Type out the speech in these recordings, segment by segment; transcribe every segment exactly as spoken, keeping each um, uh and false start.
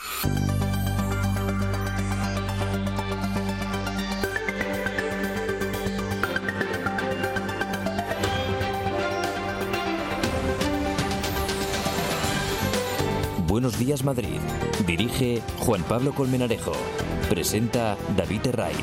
Buenos días, Madrid. Dirige Juan Pablo Colmenarejo. Presenta David Herraiz.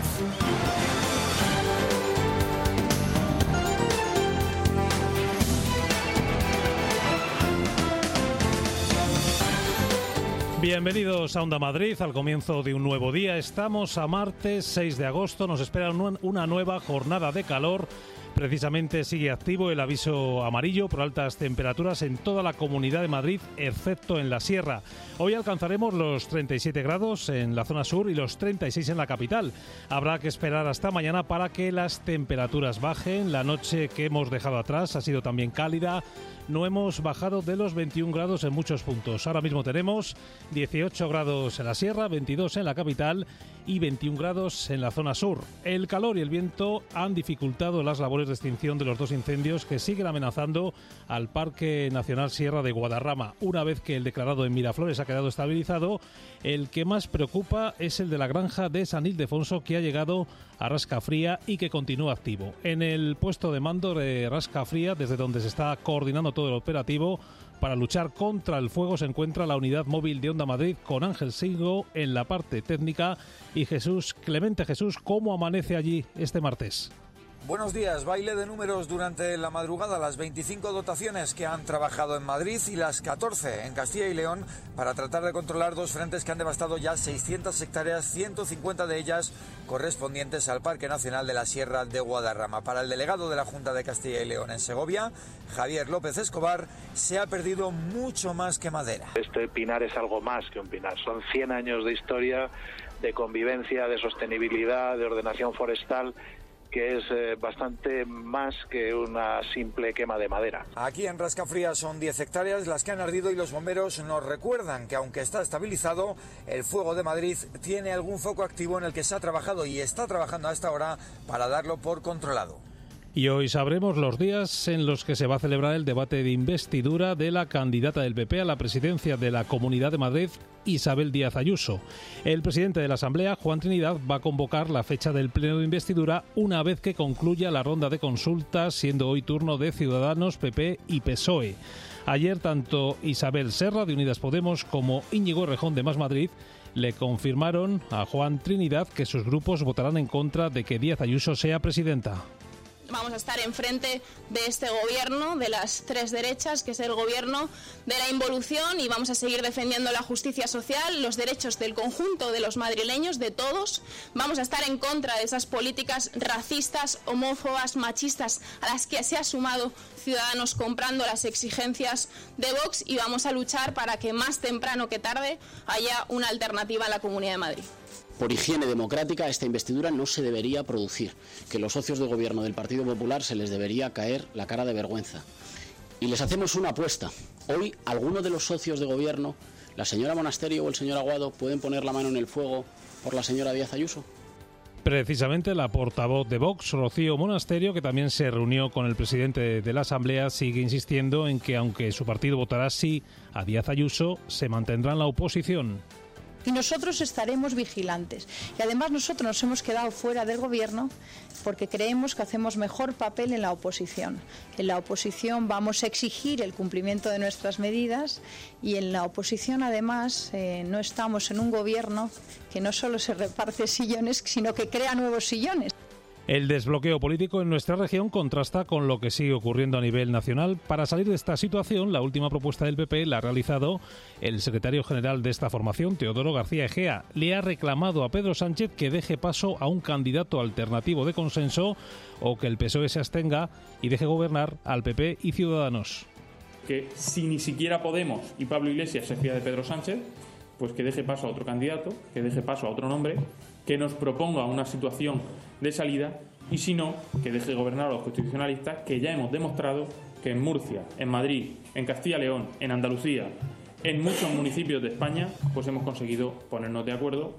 Bienvenidos a Onda Madrid, al comienzo de un nuevo día. Estamos a martes seis de agosto, nos espera una nueva jornada de calor. Precisamente sigue activo el aviso amarillo por altas temperaturas en toda la Comunidad de Madrid, excepto en la Sierra. Hoy alcanzaremos los treinta y siete grados en la zona sur y los treinta y seis en la capital. Habrá que esperar hasta mañana para que las temperaturas bajen. La noche que hemos dejado atrás ha sido también cálida. No hemos bajado de los veintiún grados en muchos puntos. Ahora mismo tenemos dieciocho grados en la Sierra, veintidós en la capital y veintiún grados en la zona sur. El calor y el viento han dificultado las labores de extinción de los dos incendios que siguen amenazando al Parque Nacional Sierra de Guadarrama. Una vez que el declarado en Miraflores ha quedado estabilizado, el que más preocupa es el de la granja de San Ildefonso, que ha llegado a Rascafría y que continúa activo. En el puesto de mando de Rascafría, desde donde se está coordinando todo el operativo para luchar contra el fuego, se encuentra la unidad móvil de Onda Madrid con Ángel Singo en la parte técnica y Jesús Clemente. Jesús, ¿cómo amanece allí este martes? Buenos días. Baile de números durante la madrugada. Las veinticinco dotaciones que han trabajado en Madrid y las catorce en Castilla y León para tratar de controlar dos frentes que han devastado ya seiscientas hectáreas, ciento cincuenta de ellas correspondientes al Parque Nacional de la Sierra de Guadarrama. Para el delegado de la Junta de Castilla y León en Segovia, Javier López Escobar, se ha perdido mucho más que madera. Este pinar es algo más que un pinar. Son cien años de historia, de convivencia, de sostenibilidad, de ordenación forestal, que es eh, bastante más que una simple quema de madera. Aquí en Rascafría son diez hectáreas las que han ardido y los bomberos nos recuerdan que aunque está estabilizado, el fuego de Madrid tiene algún foco activo en el que se ha trabajado y está trabajando hasta ahora para darlo por controlado. Y hoy sabremos los días en los que se va a celebrar el debate de investidura de la candidata del P P a la presidencia de la Comunidad de Madrid, Isabel Díaz Ayuso. El presidente de la Asamblea, Juan Trinidad, va a convocar la fecha del pleno de investidura una vez que concluya la ronda de consultas, siendo hoy turno de Ciudadanos, P P y P S O E. Ayer, tanto Isabel Serra, de Unidas Podemos, como Íñigo Errejón, de Más Madrid, le confirmaron a Juan Trinidad que sus grupos votarán en contra de que Díaz Ayuso sea presidenta. Vamos a estar enfrente de este gobierno de las tres derechas, que es el gobierno de la involución, y vamos a seguir defendiendo la justicia social, los derechos del conjunto de los madrileños, de todos. Vamos a estar en contra de esas políticas racistas, homófobas, machistas a las que se ha sumado Ciudadanos comprando las exigencias de Vox, y vamos a luchar para que más temprano que tarde haya una alternativa a la Comunidad de Madrid. Por higiene democrática, esta investidura no se debería producir, que los socios de gobierno del Partido Popular se les debería caer la cara de vergüenza. Y les hacemos una apuesta. Hoy, alguno de los socios de gobierno, la señora Monasterio o el señor Aguado, pueden poner la mano en el fuego por la señora Díaz Ayuso. Precisamente la portavoz de Vox, Rocío Monasterio, que también se reunió con el presidente de la Asamblea, sigue insistiendo en que aunque su partido votará sí a Díaz Ayuso, se mantendrá en la oposición. Y nosotros estaremos vigilantes. Y además nosotros nos hemos quedado fuera del gobierno porque creemos que hacemos mejor papel en la oposición. En la oposición vamos a exigir el cumplimiento de nuestras medidas y en la oposición además eh, no estamos en un gobierno que no solo se reparte sillones, sino que crea nuevos sillones. El desbloqueo político en nuestra región contrasta con lo que sigue ocurriendo a nivel nacional. Para salir de esta situación, la última propuesta del P P la ha realizado el secretario general de esta formación, Teodoro García Egea. Le ha reclamado a Pedro Sánchez que deje paso a un candidato alternativo de consenso o que el P S O E se abstenga y deje gobernar al P P y Ciudadanos. Que si ni siquiera Podemos y Pablo Iglesias se fía de Pedro Sánchez, pues que deje paso a otro candidato, que deje paso a otro nombre, que nos proponga una situación de salida y si no, que deje gobernar a los constitucionalistas, que ya hemos demostrado que en Murcia, en Madrid, en Castilla y León, en Andalucía, en muchos municipios de España, pues hemos conseguido ponernos de acuerdo.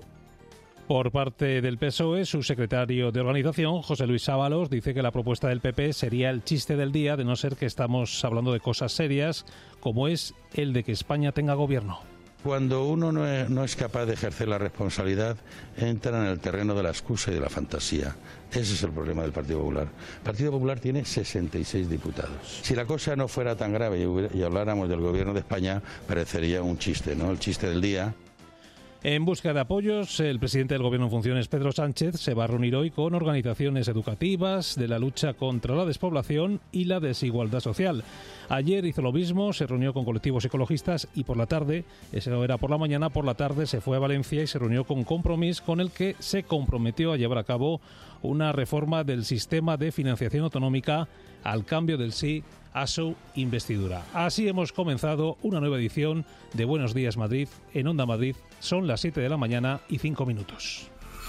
Por parte del P S O E, su secretario de organización, José Luis Ábalos, dice que la propuesta del P P sería el chiste del día, de no ser que estamos hablando de cosas serias, como es el de que España tenga gobierno. Cuando uno no es, no es capaz de ejercer la responsabilidad, entra en el terreno de la excusa y de la fantasía. Ese es el problema del Partido Popular. El Partido Popular tiene sesenta y seis diputados. Si la cosa no fuera tan grave y, hubiera, y habláramos del Gobierno de España, parecería un chiste, ¿no? El chiste del día. En busca de apoyos, el presidente del Gobierno en funciones, Pedro Sánchez, se va a reunir hoy con organizaciones educativas de la lucha contra la despoblación y la desigualdad social. Ayer hizo lo mismo, se reunió con colectivos ecologistas y por la tarde, eso era por la mañana, por la tarde se fue a Valencia y se reunió con Compromís, con el que se comprometió a llevar a cabo una reforma del sistema de financiación autonómica al cambio del sí a su investidura. Así hemos comenzado una nueva edición de Buenos Días Madrid en Onda Madrid. Son las siete de la mañana y cinco minutos.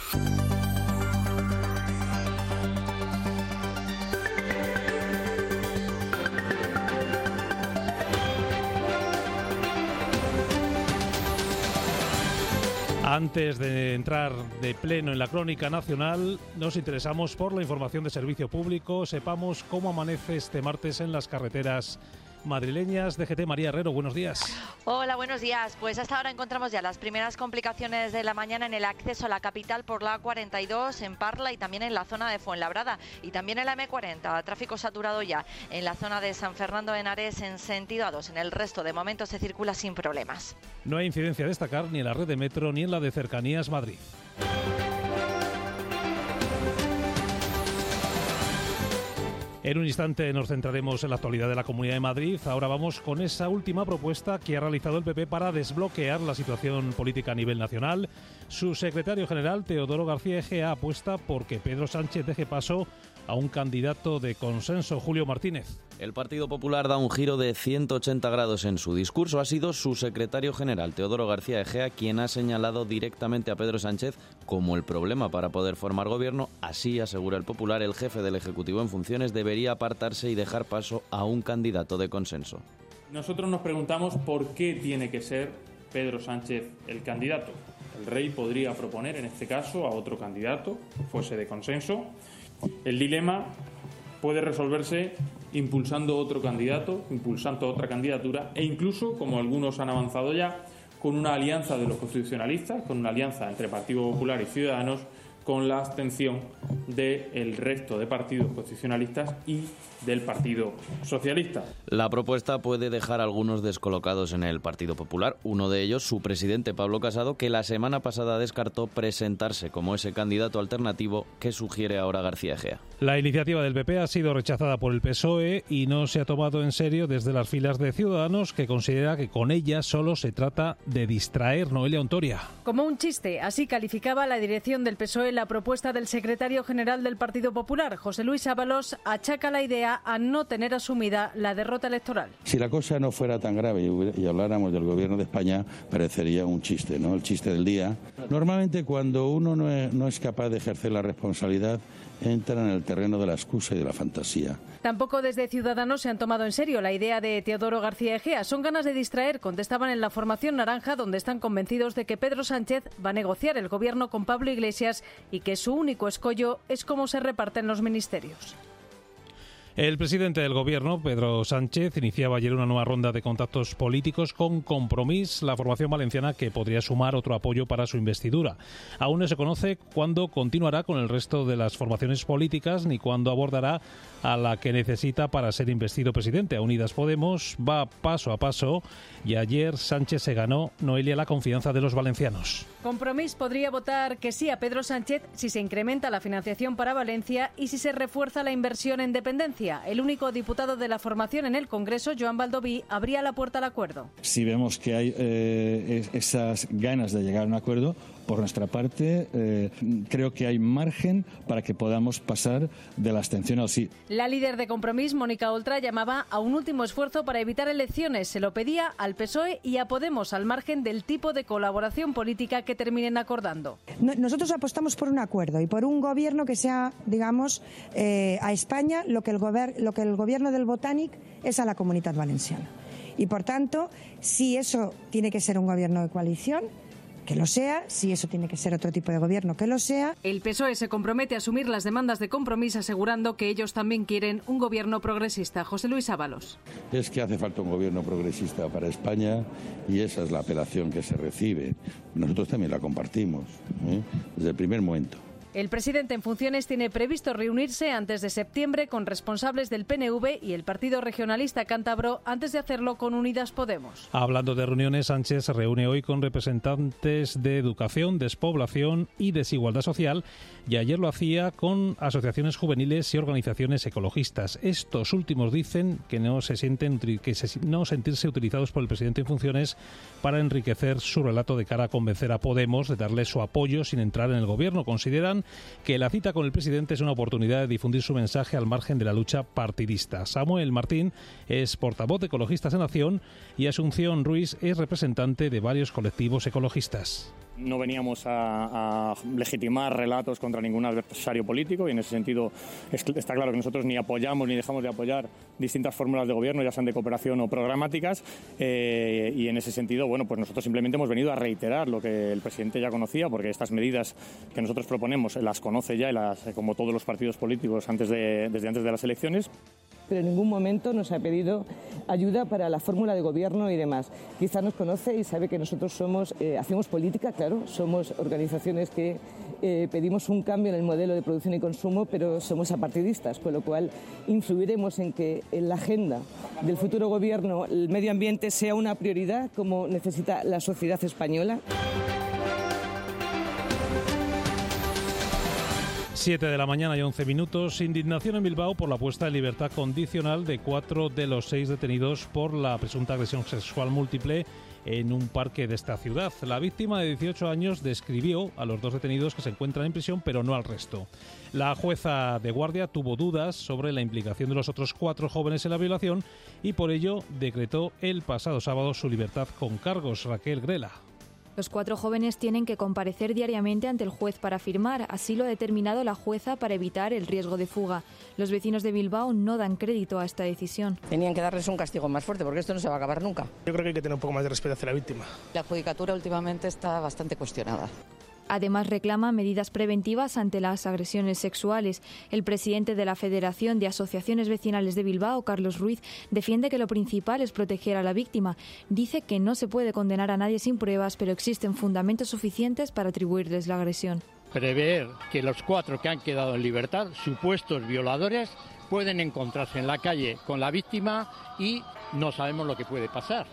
Antes de entrar de pleno en la crónica nacional, nos interesamos por la información de servicio público. Sepamos cómo amanece este martes en las carreteras madrileñas. D G T, María Herrero, buenos días. Hola, buenos días. Pues hasta ahora encontramos ya las primeras complicaciones de la mañana en el acceso a la capital por la A cuarenta y dos, en Parla y también en la zona de Fuenlabrada. Y también en la M cuarenta, tráfico saturado ya en la zona de San Fernando de Henares en sentido A dos. En el resto, de momento, se circula sin problemas. No hay incidencia a destacar ni en la red de metro ni en la de Cercanías Madrid. En un instante nos centraremos en la actualidad de la Comunidad de Madrid. Ahora vamos con esa última propuesta que ha realizado el P P para desbloquear la situación política a nivel nacional. Su secretario general, Teodoro García Egea, apuesta porque Pedro Sánchez deje paso a un candidato de consenso, Julio Martínez. El Partido Popular da un giro de ciento ochenta grados en su discurso. Ha sido su secretario general, Teodoro García Egea, quien ha señalado directamente a Pedro Sánchez como el problema para poder formar gobierno. Así, asegura el Popular, el jefe del Ejecutivo en funciones debería apartarse y dejar paso a un candidato de consenso. Nosotros nos preguntamos por qué tiene que ser Pedro Sánchez el candidato. El rey podría proponer, en este caso, a otro candidato, fuese de consenso. El dilema puede resolverse impulsando otro candidato, impulsando otra candidatura e incluso, como algunos han avanzado ya, con una alianza de los constitucionalistas, con una alianza entre Partido Popular y Ciudadanos, con la abstención del resto de partidos constitucionalistas y del Partido Socialista. La propuesta puede dejar a algunos descolocados en el Partido Popular, uno de ellos su presidente Pablo Casado, que la semana pasada descartó presentarse como ese candidato alternativo que sugiere ahora García Egea. La iniciativa del P P ha sido rechazada por el P S O E y no se ha tomado en serio desde las filas de Ciudadanos, que considera que con ella solo se trata de distraer. Noelia Ontoria. Como un chiste, así calificaba la dirección del P S O E la propuesta del secretario general del Partido Popular. José Luis Ábalos achaca la idea a no tener asumida la derrota electoral. Si la cosa no fuera tan grave y, hubiera, y habláramos del Gobierno de España, parecería un chiste, ¿no? El chiste del día. Normalmente, cuando uno no es, no es capaz de ejercer la responsabilidad, entra en el terreno de la excusa y de la fantasía. Tampoco desde Ciudadanos se han tomado en serio la idea de Teodoro García Egea. Son ganas de distraer, contestaban en la formación naranja, donde están convencidos de que Pedro Sánchez va a negociar el gobierno con Pablo Iglesias y que su único escollo es cómo se reparten los ministerios. El presidente del Gobierno, Pedro Sánchez, iniciaba ayer una nueva ronda de contactos políticos con Compromís, la formación valenciana que podría sumar otro apoyo para su investidura. Aún no se conoce cuándo continuará con el resto de las formaciones políticas ni cuándo abordará a la que necesita para ser investido presidente. A Unidas Podemos va paso a paso y ayer Sánchez se ganó, Noelia, la confianza de los valencianos. Compromís podría votar que sí a Pedro Sánchez si se incrementa la financiación para Valencia y si se refuerza la inversión en dependencia. El único diputado de la formación en el Congreso, Joan Baldoví, abría la puerta al acuerdo. Si vemos que hay eh, esas ganas de llegar a un acuerdo, por nuestra parte, eh, creo que hay margen para que podamos pasar de la abstención al sí. La líder de Compromís, Mónica Oltra, llamaba a un último esfuerzo para evitar elecciones. Se lo pedía al P S O E y a Podemos, al margen del tipo de colaboración política que terminen acordando. Nosotros apostamos por un acuerdo y por un gobierno que sea, digamos, eh, a España lo que el gobierno lo que el gobierno del Botànic es a la Comunitat Valenciana. Y por tanto, si eso tiene que ser un gobierno de coalición, que lo sea, si eso tiene que ser otro tipo de gobierno, que lo sea. El P S O E se compromete a asumir las demandas de Compromís, asegurando que ellos también quieren un gobierno progresista. José Luis Ábalos. Es que hace falta un gobierno progresista para España y esa es la apelación que se recibe. Nosotros también la compartimos, ¿eh? desde el primer momento. El presidente en funciones tiene previsto reunirse antes de septiembre con responsables del P N V y el Partido Regionalista Cántabro antes de hacerlo con Unidas Podemos. Hablando de reuniones, Sánchez se reúne hoy con representantes de educación, despoblación y desigualdad social y ayer lo hacía con asociaciones juveniles y organizaciones ecologistas. Estos últimos dicen que no se sienten que se, no sentirse utilizados por el presidente en funciones para enriquecer su relato de cara a convencer a Podemos de darle su apoyo sin entrar en el gobierno. Consideran que la cita con el presidente es una oportunidad de difundir su mensaje al margen de la lucha partidista. Samuel Martín es portavoz de Ecologistas en Acción y Asunción Ruiz es representante de varios colectivos ecologistas. No veníamos a, a legitimar relatos contra ningún adversario político y en ese sentido es, está claro que nosotros ni apoyamos ni dejamos de apoyar distintas fórmulas de gobierno, ya sean de cooperación o programáticas, eh, y en ese sentido, bueno, pues nosotros simplemente hemos venido a reiterar lo que el presidente ya conocía, porque estas medidas que nosotros proponemos las conoce ya, y las, como todos los partidos políticos antes de, desde antes de las elecciones. Pero en ningún momento nos ha pedido ayuda para la fórmula de gobierno y demás. Quizá nos conoce y sabe que nosotros somos, eh, hacemos política, claro, somos organizaciones que eh, pedimos un cambio en el modelo de producción y consumo, pero somos apartidistas, con lo cual influiremos en que en la agenda del futuro gobierno el medio ambiente sea una prioridad como necesita la sociedad española. siete de la mañana y once minutos. Indignación en Bilbao por la puesta en libertad condicional de cuatro de los seis detenidos por la presunta agresión sexual múltiple en un parque de esta ciudad. La víctima de dieciocho años describió a los dos detenidos que se encuentran en prisión, pero no al resto. La jueza de guardia tuvo dudas sobre la implicación de los otros cuatro jóvenes en la violación y por ello decretó el pasado sábado su libertad con cargos. Raquel Grela. Los cuatro jóvenes tienen que comparecer diariamente ante el juez para firmar, así lo ha determinado la jueza para evitar el riesgo de fuga. Los vecinos de Bilbao no dan crédito a esta decisión. Tenían que darles un castigo más fuerte porque esto no se va a acabar nunca. Yo creo que hay que tener un poco más de respeto hacia la víctima. La judicatura últimamente está bastante cuestionada. Además, reclama medidas preventivas ante las agresiones sexuales. El presidente de la Federación de Asociaciones Vecinales de Bilbao, Carlos Ruiz, defiende que lo principal es proteger a la víctima. Dice que no se puede condenar a nadie sin pruebas, pero existen fundamentos suficientes para atribuirles la agresión. Prever que los cuatro que han quedado en libertad, supuestos violadores, pueden encontrarse en la calle con la víctima y no sabemos lo que puede pasar.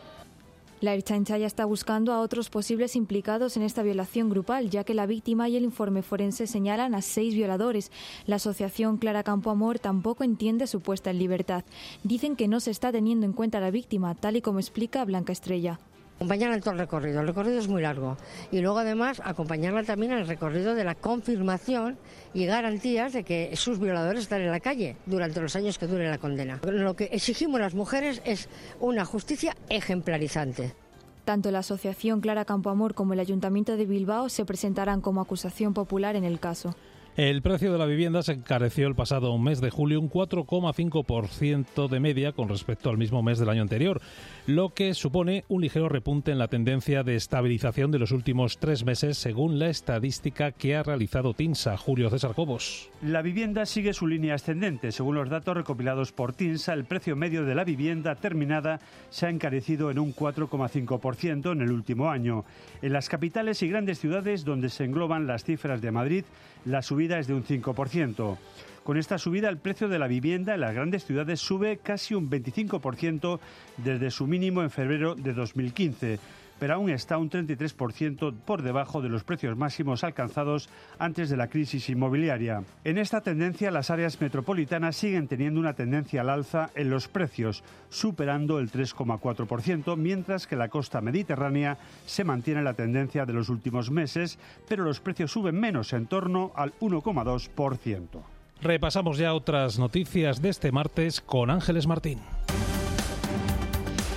La Ertzaintza ya está buscando a otros posibles implicados en esta violación grupal, ya que la víctima y el informe forense señalan a seis violadores. La asociación Clara Campoamor tampoco entiende su puesta en libertad. Dicen que no se está teniendo en cuenta a la víctima, tal y como explica Blanca Estrella. Acompañarla en todo el recorrido, el recorrido es muy largo. Y luego además acompañarla también en el recorrido de la confirmación y garantías de que sus violadores están en la calle durante los años que dure la condena. Lo que exigimos las mujeres es una justicia ejemplarizante. Tanto la asociación Clara Campoamor como el Ayuntamiento de Bilbao se presentarán como acusación popular en el caso. El precio de la vivienda se encareció el pasado mes de julio un cuatro coma cinco por ciento de media con respecto al mismo mes del año anterior, lo que supone un ligero repunte en la tendencia de estabilización de los últimos tres meses, según la estadística que ha realizado TINSA. Julio César Cobos. La vivienda sigue su línea ascendente. Según los datos recopilados por TINSA, el precio medio de la vivienda terminada se ha encarecido en un cuatro coma cinco por ciento en el último año. En las capitales y grandes ciudades, donde se engloban las cifras de Madrid, la subida es de un cinco por ciento. Con esta subida, el precio de la vivienda en las grandes ciudades sube casi un veinticinco por ciento desde su mínimo en febrero de dos mil quince, pero aún está un treinta y tres por ciento por debajo de los precios máximos alcanzados antes de la crisis inmobiliaria. En esta tendencia, las áreas metropolitanas siguen teniendo una tendencia al alza en los precios, superando el tres coma cuatro por ciento, mientras que la costa mediterránea se mantiene la tendencia de los últimos meses, pero los precios suben menos, en torno al uno coma dos por ciento. Repasamos ya otras noticias de este martes con Ángeles Martín.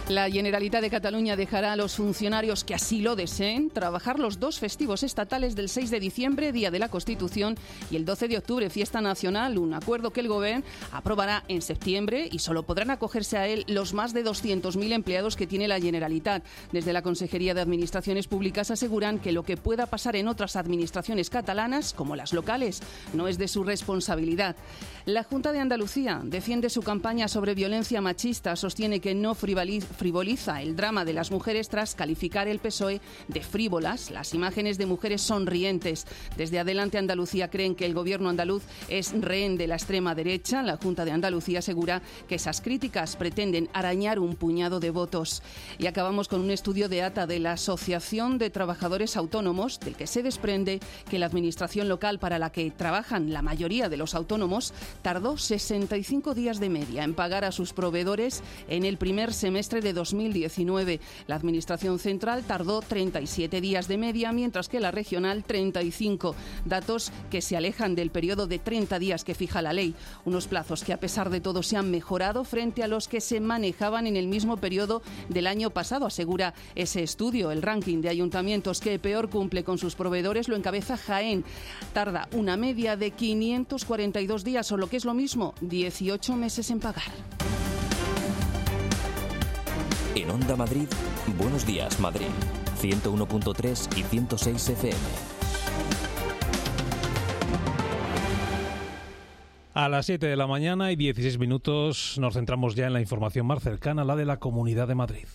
La Generalitat de Cataluña dejará a los funcionarios que así lo deseen trabajar los dos festivos estatales del seis de diciembre, Día de la Constitución, y el doce de octubre, Fiesta Nacional, un acuerdo que el Gobierno aprobará en septiembre y solo podrán acogerse a él los más de doscientos mil empleados que tiene la Generalitat. Desde la Consejería de Administraciones Públicas aseguran que lo que pueda pasar en otras administraciones catalanas, como las locales, no es de su responsabilidad. La Junta de Andalucía defiende su campaña sobre violencia machista, sostiene que no frivoliza frivoliza el drama de las mujeres tras calificar el P S O E de frívolas las imágenes de mujeres sonrientes. Desde Adelante Andalucía creen que el gobierno andaluz es rehén de la extrema derecha. La Junta de Andalucía asegura que esas críticas pretenden arañar un puñado de votos. Y acabamos con un estudio de ATA de la Asociación de Trabajadores Autónomos, del que se desprende que la administración local para la que trabajan la mayoría de los autónomos tardó sesenta y cinco días de media en pagar a sus proveedores en el primer semestre de dos mil diecinueve. La Administración Central tardó treinta y siete días de media, mientras que la regional treinta y cinco. Datos que se alejan del periodo de treinta días que fija la ley. Unos plazos que a pesar de todo se han mejorado frente a los que se manejaban en el mismo periodo del año pasado, asegura ese estudio. El ranking de ayuntamientos que peor cumple con sus proveedores lo encabeza Jaén. Tarda una media de quinientos cuarenta y dos días, o lo que es lo mismo, dieciocho meses en pagar. En Onda Madrid, Buenos Días Madrid, ciento uno punto tres y ciento seis F M. A las siete de la mañana y dieciséis minutos nos centramos ya en la información más cercana, la de la Comunidad de Madrid.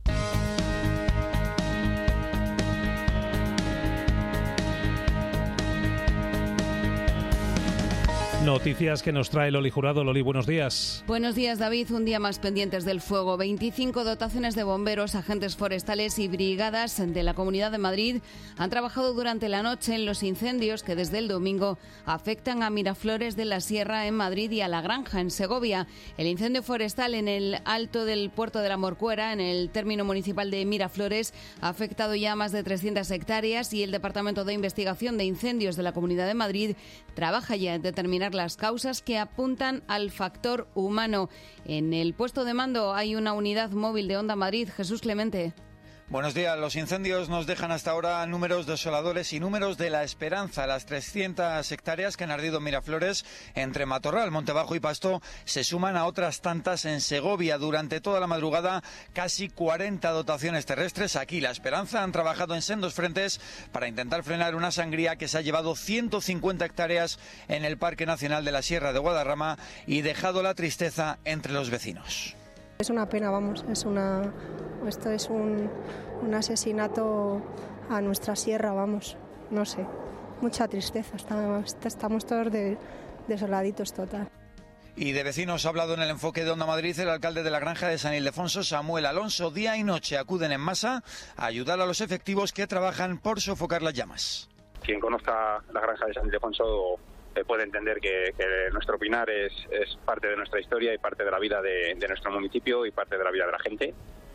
Noticias que nos trae Loli Jurado. Loli, buenos días. Buenos días, David. Un día más pendientes del fuego. veinticinco dotaciones de bomberos, agentes forestales y brigadas de la Comunidad de Madrid han trabajado durante la noche en los incendios que desde el domingo afectan a Miraflores de la Sierra en Madrid y a La Granja en Segovia. El incendio forestal en el alto del puerto de la Morcuera, en el término municipal de Miraflores, ha afectado ya más de trescientas hectáreas y el Departamento de Investigación de Incendios de la Comunidad de Madrid trabaja ya en determinar las causas que apuntan al factor humano. En el puesto de mando hay una unidad móvil de Onda Madrid. Jesús Clemente. Buenos días. Los incendios nos dejan hasta ahora números desoladores y números de la esperanza. Las trescientas hectáreas que han ardido en Miraflores, entre Matorral, Montebajo y Pasto, se suman a otras tantas en Segovia. Durante toda la madrugada, casi cuarenta dotaciones terrestres. Aquí, La Esperanza, han trabajado en sendos frentes para intentar frenar una sangría que se ha llevado ciento cincuenta hectáreas en el Parque Nacional de la Sierra de Guadarrama y dejado la tristeza entre los vecinos. Es una pena, vamos, es una, esto es un, un asesinato a nuestra sierra, vamos, no sé, mucha tristeza, estamos, estamos todos de, desoladitos total. Y de vecinos ha hablado en el enfoque de Onda Madrid el alcalde de la Granja de San Ildefonso, Samuel Alonso. Día y noche acuden en masa a ayudar a los efectivos que trabajan por sofocar las llamas. Quien conozca la Granja de San Ildefonso puede entender que, que nuestro pinar es, es parte de nuestra historia y parte de la vida de, de nuestro municipio y parte de la vida de la gente,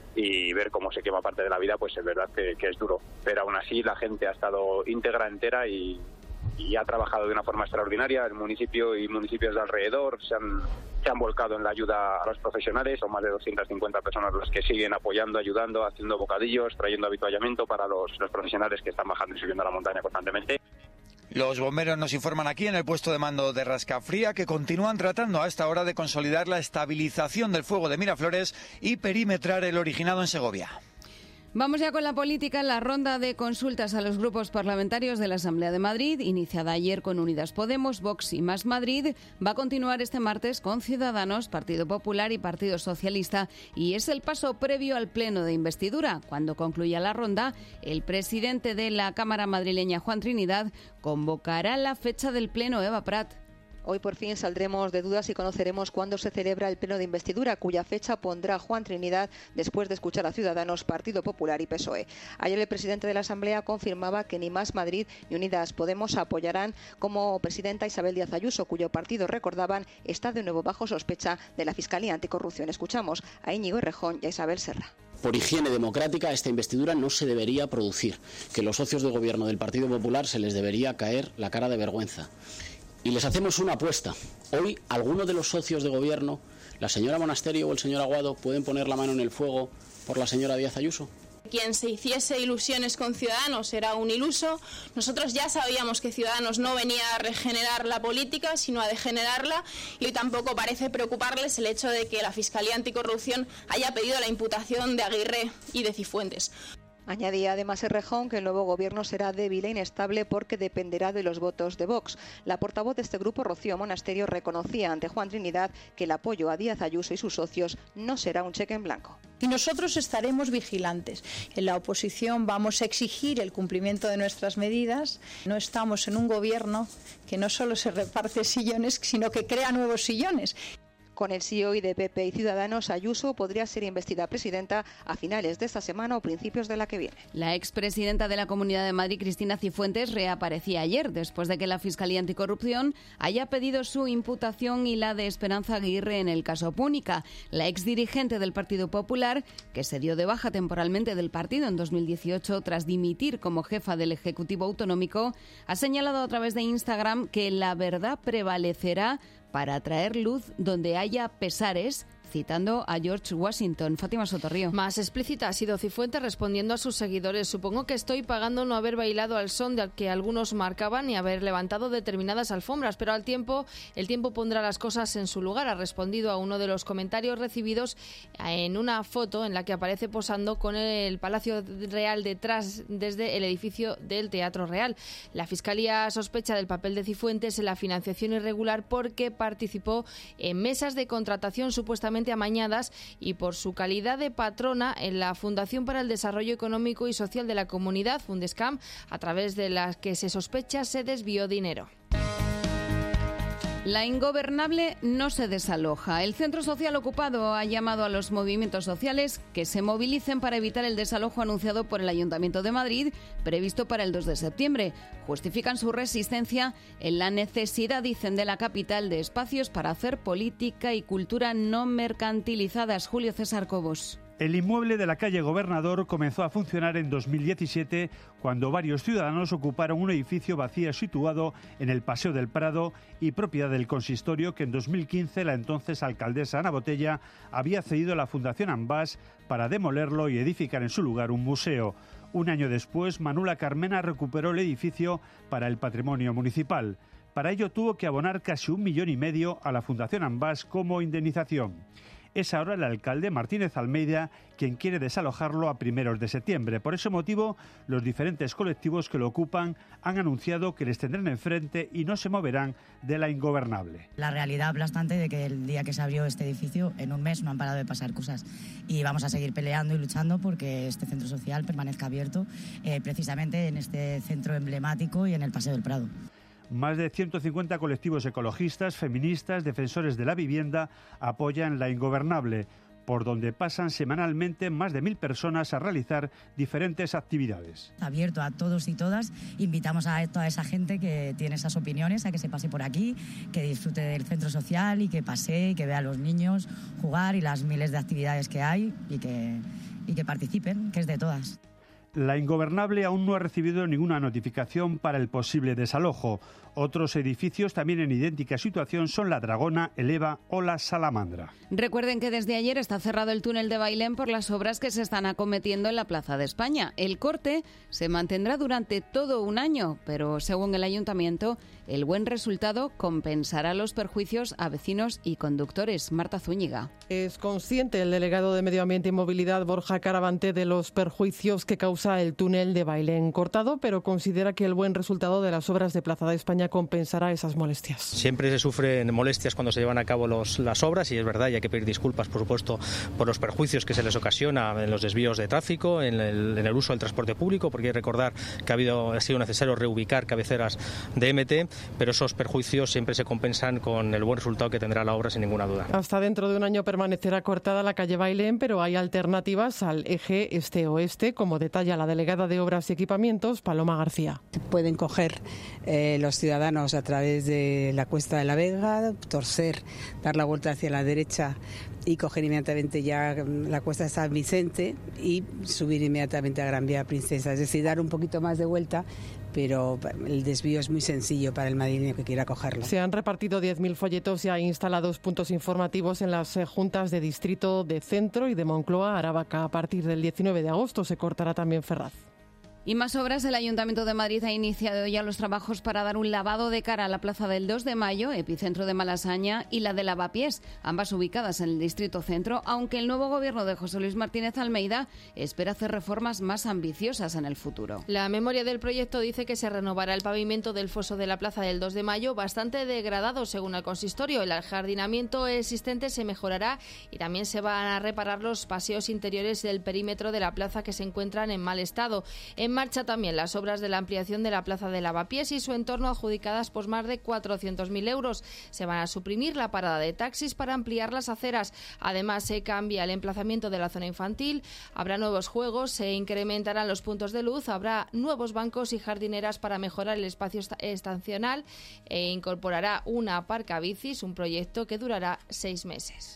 y ver cómo se quema parte de la vida pues es verdad que, que es duro, pero aún así la gente ha estado íntegra, entera y, y ha trabajado de una forma extraordinaria. El municipio y municipios de alrededor se han, se han volcado en la ayuda a los profesionales. Son más de doscientas cincuenta personas las que siguen apoyando, ayudando, haciendo bocadillos, trayendo habituallamiento para los, los profesionales que están bajando y subiendo a la montaña constantemente. Los bomberos nos informan aquí en el puesto de mando de Rascafría que continúan tratando a esta hora de consolidar la estabilización del fuego de Miraflores y perimetrar el originado en Segovia. Vamos ya con la política. La ronda de consultas a los grupos parlamentarios de la Asamblea de Madrid, iniciada ayer con Unidas Podemos, Vox y Más Madrid, va a continuar este martes con Ciudadanos, Partido Popular y Partido Socialista, y es el paso previo al pleno de investidura. Cuando concluya la ronda, el presidente de la Cámara madrileña, Juan Trinidad, convocará la fecha del pleno. Eva Prat. Hoy por fin saldremos de dudas y conoceremos cuándo se celebra el pleno de investidura, cuya fecha pondrá Juan Trinidad después de escuchar a Ciudadanos, Partido Popular y P S O E. Ayer el presidente de la Asamblea confirmaba que ni Más Madrid ni Unidas Podemos apoyarán como presidenta Isabel Díaz Ayuso, cuyo partido, recordaban, está de nuevo bajo sospecha de la Fiscalía Anticorrupción. Escuchamos a Íñigo Errejón y a Isabel Serra. Por higiene democrática, esta investidura no se debería producir, que los socios de gobierno del Partido Popular se les debería caer la cara de vergüenza. Y les hacemos una apuesta. Hoy alguno de los socios de gobierno ¿La señora Monasterio o el señor Aguado pueden poner la mano en el fuego por la señora Díaz Ayuso? Quien se hiciese ilusiones con Ciudadanos era un iluso. Nosotros ya sabíamos que Ciudadanos no venía a regenerar la política, sino a degenerarla, y hoy tampoco parece preocuparles el hecho de que la Fiscalía Anticorrupción haya pedido la imputación de Aguirre y de Cifuentes. Añadía además Errejón que el nuevo gobierno será débil e inestable porque dependerá de los votos de Vox. La portavoz de este grupo, Rocío Monasterio, reconocía ante Juan Trinidad que el apoyo a Díaz Ayuso y sus socios no será un cheque en blanco. Y nosotros estaremos vigilantes. En la oposición vamos a exigir el cumplimiento de nuestras medidas. No estamos en un gobierno que no solo se reparte sillones, sino que crea nuevos sillones. Con el C E O de P P y Ciudadanos, Ayuso podría ser investida presidenta a finales de esta semana o principios de la que viene. La expresidenta de la Comunidad de Madrid, Cristina Cifuentes, reaparecía ayer después de que la Fiscalía Anticorrupción haya pedido su imputación y la de Esperanza Aguirre en el caso Púnica. La exdirigente del Partido Popular, que se dio de baja temporalmente del partido en dos mil dieciocho tras dimitir como jefa del Ejecutivo Autonómico, ha señalado a través de Instagram que la verdad prevalecerá para traer luz donde haya pesares, citando a George Washington. Fátima Sotorrío. Más explícita ha sido Cifuentes respondiendo a sus seguidores. Supongo que estoy pagando no haber bailado al son de que algunos marcaban y haber levantado determinadas alfombras, pero al tiempo, el tiempo pondrá las cosas en su lugar. Ha respondido a uno de los comentarios recibidos en una foto en la que aparece posando con el Palacio Real detrás desde el edificio del Teatro Real. La Fiscalía sospecha del papel de Cifuentes en la financiación irregular porque participó en mesas de contratación supuestamente amañadas y por su calidad de patrona en la Fundación para el Desarrollo Económico y Social de la Comunidad, Fundescam, a través de la que se sospecha se desvió dinero. La ingobernable no se desaloja. El Centro Social Ocupado ha llamado a los movimientos sociales que se movilicen para evitar el desalojo anunciado por el Ayuntamiento de Madrid, previsto para el dos de septiembre. Justifican su resistencia en la necesidad, dicen, de la capital de espacios para hacer política y cultura no mercantilizadas. Julio César Cobos. El inmueble de la calle Gobernador comenzó a funcionar en dos mil diecisiete cuando varios ciudadanos ocuparon un edificio vacío situado en el Paseo del Prado y propiedad del consistorio que en dos mil quince la entonces alcaldesa Ana Botella había cedido a la Fundación Ambás para demolerlo y edificar en su lugar un museo. Un año después, Manuela Carmena recuperó el edificio para el patrimonio municipal. Para ello tuvo que abonar casi un millón y medio a la Fundación Ambás como indemnización. Es ahora el alcalde Martínez Almeida quien quiere desalojarlo a primeros de septiembre. Por ese motivo, los diferentes colectivos que lo ocupan han anunciado que les tendrán enfrente y no se moverán de la ingobernable. La realidad aplastante de que el día que se abrió este edificio, en un mes no han parado de pasar cosas. Y vamos a seguir peleando y luchando porque este centro social permanezca abierto, eh, precisamente en este centro emblemático y en el Paseo del Prado. Más de ciento cincuenta colectivos ecologistas, feministas, defensores de la vivienda apoyan la ingobernable, por donde pasan semanalmente más de mil personas a realizar diferentes actividades. Abierto a todos y todas, invitamos a toda esa gente que tiene esas opiniones a que se pase por aquí, que disfrute del centro social y que pase y que vea a los niños jugar y las miles de actividades que hay y que, y que participen, que es de todas. La ingobernable aún no ha recibido ninguna notificación para el posible desalojo. Otros edificios también en idéntica situación son la Dragona, el Eva o la Salamandra. Recuerden que desde ayer está cerrado el túnel de Bailén por las obras que se están acometiendo en la Plaza de España. El corte se mantendrá durante todo un año, pero según el Ayuntamiento, el buen resultado compensará los perjuicios a vecinos y conductores. Marta Zúñiga. Es consciente el delegado de Medio Ambiente y Movilidad, Borja Caravante, de los perjuicios que causa el túnel de Bailén cortado, pero considera que el buen resultado de las obras de Plaza de España compensará esas molestias. Siempre se sufren molestias cuando se llevan a cabo los, las obras y es verdad, y hay que pedir disculpas, por supuesto, por los perjuicios que se les ocasiona en los desvíos de tráfico, en el, en el uso del transporte público, porque hay que recordar que ha, habido, ha sido necesario reubicar cabeceras de M T, pero esos perjuicios siempre se compensan con el buen resultado que tendrá la obra, sin ninguna duda. Hasta dentro de un año permanecerá cortada la calle Bailén, pero hay alternativas al eje este-oeste, como detalla la delegada de Obras y Equipamientos, Paloma García. pueden coger eh, los ciudadanos a través de la Cuesta de la Vega, torcer, dar la vuelta hacia la derecha y coger inmediatamente ya la Cuesta de San Vicente y subir inmediatamente a Gran Vía Princesa, es decir, dar un poquito más de vuelta, pero el desvío es muy sencillo para el madrileño que quiera cogerlo. Se han repartido diez mil folletos y hay instalados puntos informativos en las juntas de distrito de Centro y de Moncloa, Aravaca. A partir del diecinueve de agosto se cortará también Ferraz. Y más obras. El Ayuntamiento de Madrid ha iniciado ya los trabajos para dar un lavado de cara a la Plaza del dos de mayo, epicentro de Malasaña, y la de Lavapiés, ambas ubicadas en el Distrito Centro, aunque el nuevo gobierno de José Luis Martínez Almeida espera hacer reformas más ambiciosas en el futuro. La memoria del proyecto dice que se renovará el pavimento del foso de la Plaza del dos de mayo, bastante degradado según el consistorio. El ajardinamiento existente se mejorará y también se van a reparar los paseos interiores del perímetro de la plaza que se encuentran en mal estado. En marcha también las obras de la ampliación de la Plaza de Lavapiés y su entorno, adjudicadas por más de cuatrocientos mil euros. Se van a suprimir la parada de taxis para ampliar las aceras. Además, se cambia el emplazamiento de la zona infantil, habrá nuevos juegos, se incrementarán los puntos de luz, habrá nuevos bancos y jardineras para mejorar el espacio estacional e incorporará una aparcabicis, un proyecto que durará seis meses.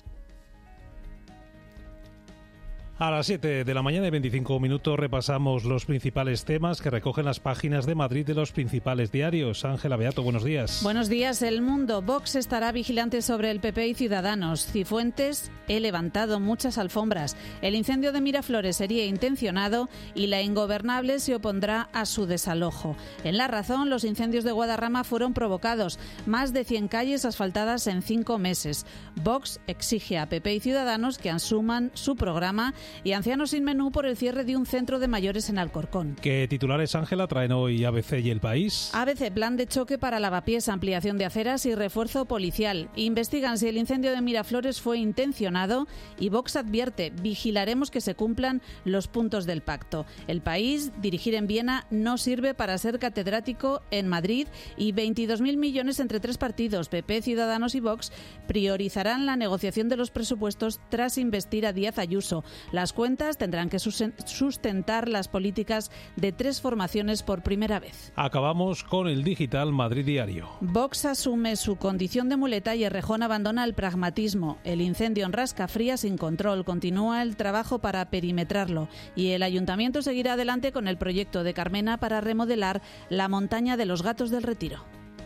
A las siete de la mañana y veinticinco minutos repasamos los principales temas que recogen las páginas de Madrid de los principales diarios. Ángela Beato, buenos días. Buenos días. El Mundo. Vox estará vigilante sobre el P P y Ciudadanos. Cifuentes, he levantado muchas alfombras. El incendio de Miraflores sería intencionado y la ingobernable se opondrá a su desalojo. En La Razón, los incendios de Guadarrama fueron provocados. Más de cien calles asfaltadas en cinco meses. Vox exige a P P y Ciudadanos que asuman su programa. Y Ancianos sin menú por el cierre de un centro de mayores en Alcorcón. ¿Qué titulares, Ángela, traen hoy A B C y El País? A B C, plan de choque para Lavapiés, ampliación de aceras y refuerzo policial. Investigan si el incendio de Miraflores fue intencionado y Vox advierte, vigilaremos que se cumplan los puntos del pacto. El País, dirigir en Viena no sirve para ser catedrático en Madrid y veintidós mil millones entre tres partidos, P P, Ciudadanos y Vox, priorizarán la negociación de los presupuestos tras investir a Díaz Ayuso. Las cuentas tendrán que sustentar las políticas de tres formaciones por primera vez. Acabamos con el digital Madrid Diario. Vox asume su condición de muleta y Errejón abandona el pragmatismo. El incendio en Rascafría sin control. Continúa el trabajo para perimetrarlo. Y el Ayuntamiento seguirá adelante con el proyecto de Carmena para remodelar la montaña de los Gatos del Retiro.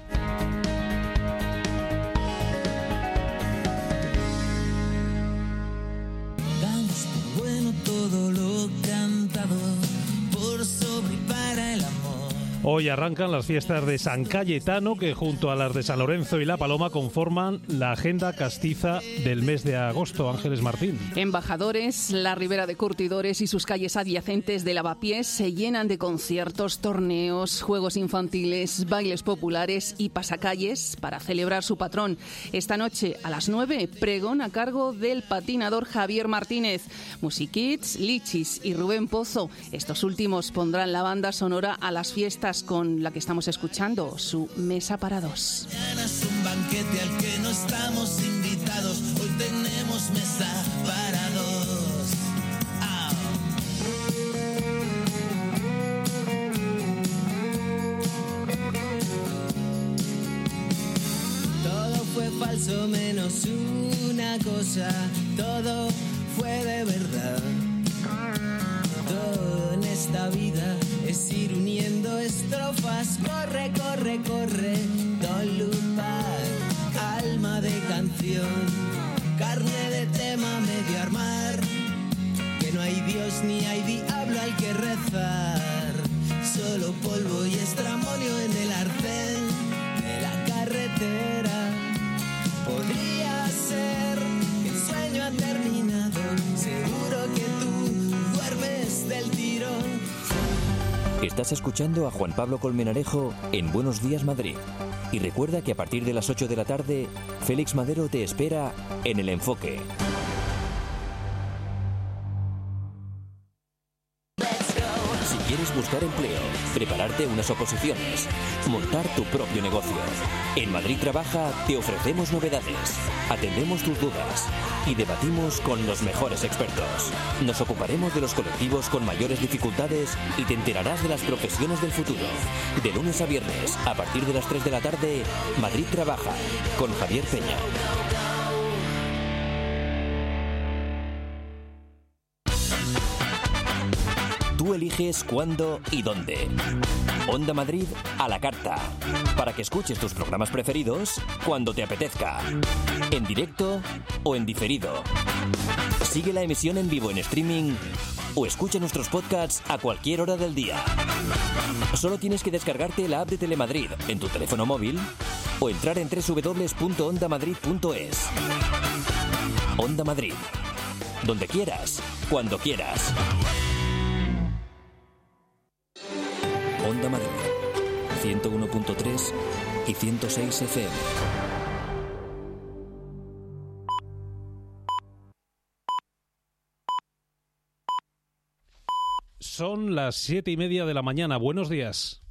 Todo lo cantado por sobre y para el amor. Hoy arrancan las fiestas de San Cayetano, que junto a las de San Lorenzo y La Paloma conforman la agenda castiza del mes de agosto. Ángeles Martín. Embajadores, la Ribera de Curtidores y sus calles adyacentes de Lavapiés se llenan de conciertos, torneos, juegos infantiles, bailes populares y pasacalles para celebrar su patrón. Esta noche a las nueve, pregón a cargo del patinador Javier Martínez. Musiquits, Lichis y Rubén Pozo. Estos últimos pondrán la banda sonora a las fiestas con la que estamos escuchando, su Mesa para dos. Mañana es un banquete al que no estamos invitados. Hoy tenemos mesa para dos. Ah. Todo fue falso menos una cosa. Todo fue de verdad. Todo en esta vida es ir uniendo estrofas. Corre, corre, corre, don't look back. Alma de canción, carne de tema, medio armar. Que no hay Dios ni hay diablo al que rezar. Solo polvo y estramonio en el arcén de la carretera. Podría ser que el sueño ha terminado. Seguro que tú duermes del tirón. Estás escuchando a Juan Pablo Colmenarejo en Buenos Días Madrid. Y recuerda que a partir de las ocho de la tarde, Félix Madero te espera en El Enfoque. Si quieres buscar empleo, prepararte unas oposiciones, montar tu propio negocio. En Madrid Trabaja te ofrecemos novedades, atendemos tus dudas y debatimos con los mejores expertos. Nos ocuparemos de los colectivos con mayores dificultades y te enterarás de las profesiones del futuro. De lunes a viernes, a partir de las tres de la tarde, Madrid Trabaja, con Javier Peña. Tú eliges cuándo y dónde. Onda Madrid a la carta. Para que escuches tus programas preferidos cuando te apetezca. En directo o en diferido. Sigue la emisión en vivo en streaming o escucha nuestros podcasts a cualquier hora del día. Solo tienes que descargarte la app de Telemadrid en tu teléfono móvil o entrar en doble u doble u doble u punto onda madrid punto es. Onda Madrid. Donde quieras, cuando quieras. Onda Madrid, ciento uno punto tres y ciento seis F M. Son las siete y media de la mañana. Buenos días.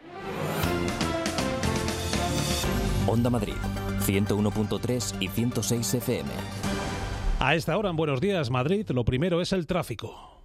Onda Madrid, ciento uno punto tres y ciento seis F M. A esta hora en Buenos Días Madrid, lo primero es el tráfico.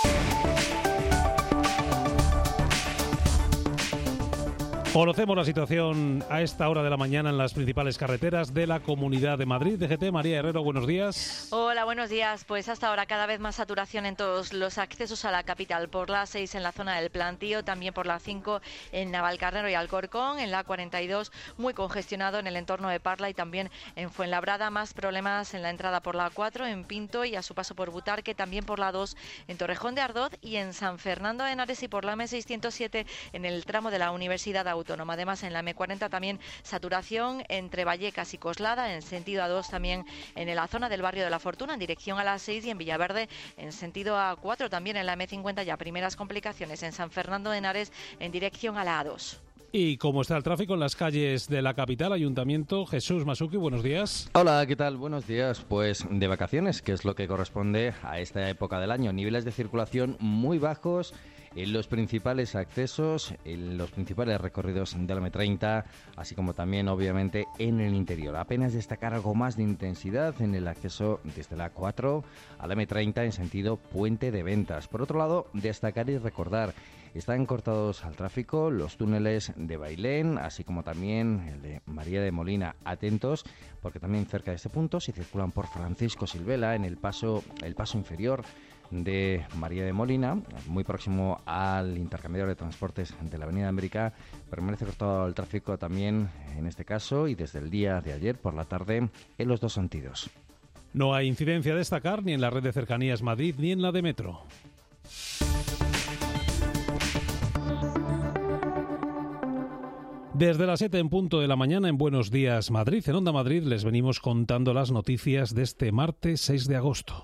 Conocemos la situación a esta hora de la mañana en las principales carreteras de la Comunidad de Madrid. D G T, María Herrero, buenos días. Hola, buenos días. Pues hasta ahora cada vez más saturación en todos los accesos a la capital. Por la seis en la zona del Plantío, también por la cinco en Navalcarnero y Alcorcón, en la cuarenta y dos muy congestionado en el entorno de Parla y también en Fuenlabrada. Más problemas en la entrada por la cuatro en Pinto y a su paso por Butarque, también por la dos en Torrejón de Ardoz y en San Fernando de Henares y por la M seiscientos siete en el tramo de la Universidad Autónoma. Además, en la M cuarenta también saturación entre Vallecas y Coslada, en sentido A dos también en la zona del barrio de la Fortuna, en dirección a la seis y en Villaverde, en sentido A cuatro también en la M cincuenta, ya primeras complicaciones en San Fernando de Henares, en dirección a la A dos. ¿Y cómo está el tráfico en las calles de la capital, Ayuntamiento? Jesús Masuki, buenos días. Hola, ¿qué tal? Buenos días. Pues de vacaciones, que es lo que corresponde a esta época del año. Niveles de circulación muy bajos en los principales accesos, en los principales recorridos de la M treinta, así como también, obviamente, en el interior. Apenas destacar algo más de intensidad en el acceso desde la A cuatro a la M treinta en sentido Puente de Ventas. Por otro lado, destacar y recordar, están cortados al tráfico los túneles de Bailén, así como también el de María de Molina. Atentos, porque también cerca de este punto, si circulan por Francisco Silvela, en el paso, el paso inferior de María de Molina, muy próximo al intercambiador de transportes de la Avenida América, permanece cortado el tráfico también en este caso y desde el día de ayer por la tarde en los dos sentidos. No hay incidencia a destacar ni en la red de cercanías Madrid ni en la de Metro. Desde las siete en punto de la mañana en Buenos Días Madrid, en Onda Madrid, les venimos contando las noticias de este martes seis de agosto.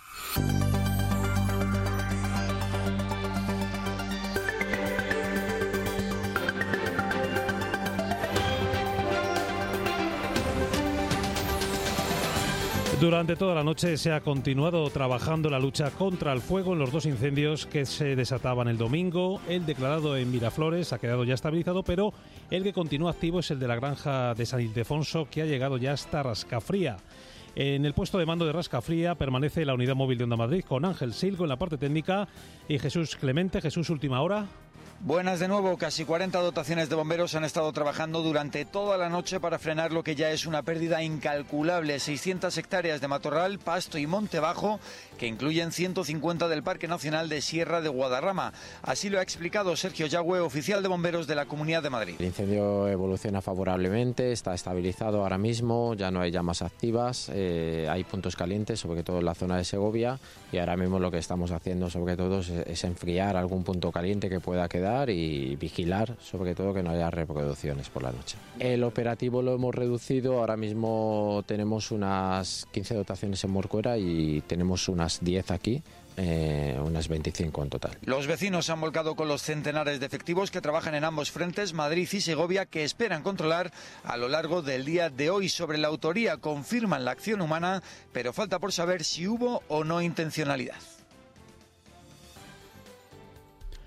Durante toda la noche se ha continuado trabajando la lucha contra el fuego en los dos incendios que se desataban el domingo. El declarado en Miraflores ha quedado ya estabilizado, pero el que continúa activo es el de la granja de San Ildefonso, que ha llegado ya hasta Rascafría. En el puesto de mando de Rascafría permanece la unidad móvil de Onda Madrid con Ángel Silco en la parte técnica y Jesús Clemente. Jesús, última hora. Buenas de nuevo. Casi cuarenta dotaciones de bomberos han estado trabajando durante toda la noche para frenar lo que ya es una pérdida incalculable. seiscientas hectáreas de matorral, pasto y monte bajo, que incluyen ciento cincuenta del Parque Nacional de Sierra de Guadarrama. Así lo ha explicado Sergio Yagüe, oficial de bomberos de la Comunidad de Madrid. El incendio evoluciona favorablemente, está estabilizado ahora mismo, ya no hay llamas activas, eh, hay puntos calientes, sobre todo en la zona de Segovia, y ahora mismo lo que estamos haciendo sobre todo es, es enfriar algún punto caliente que pueda quedar y vigilar sobre todo que no haya reproducciones por la noche. El operativo lo hemos reducido, ahora mismo tenemos unas quince dotaciones en Morcuera y tenemos unas diez aquí, eh, unas veinticinco en total. Los vecinos se han volcado con los centenares de efectivos que trabajan en ambos frentes, Madrid y Segovia, que esperan controlar a lo largo del día de hoy. Sobre la autoría confirman la acción humana, pero falta por saber si hubo o no intencionalidad.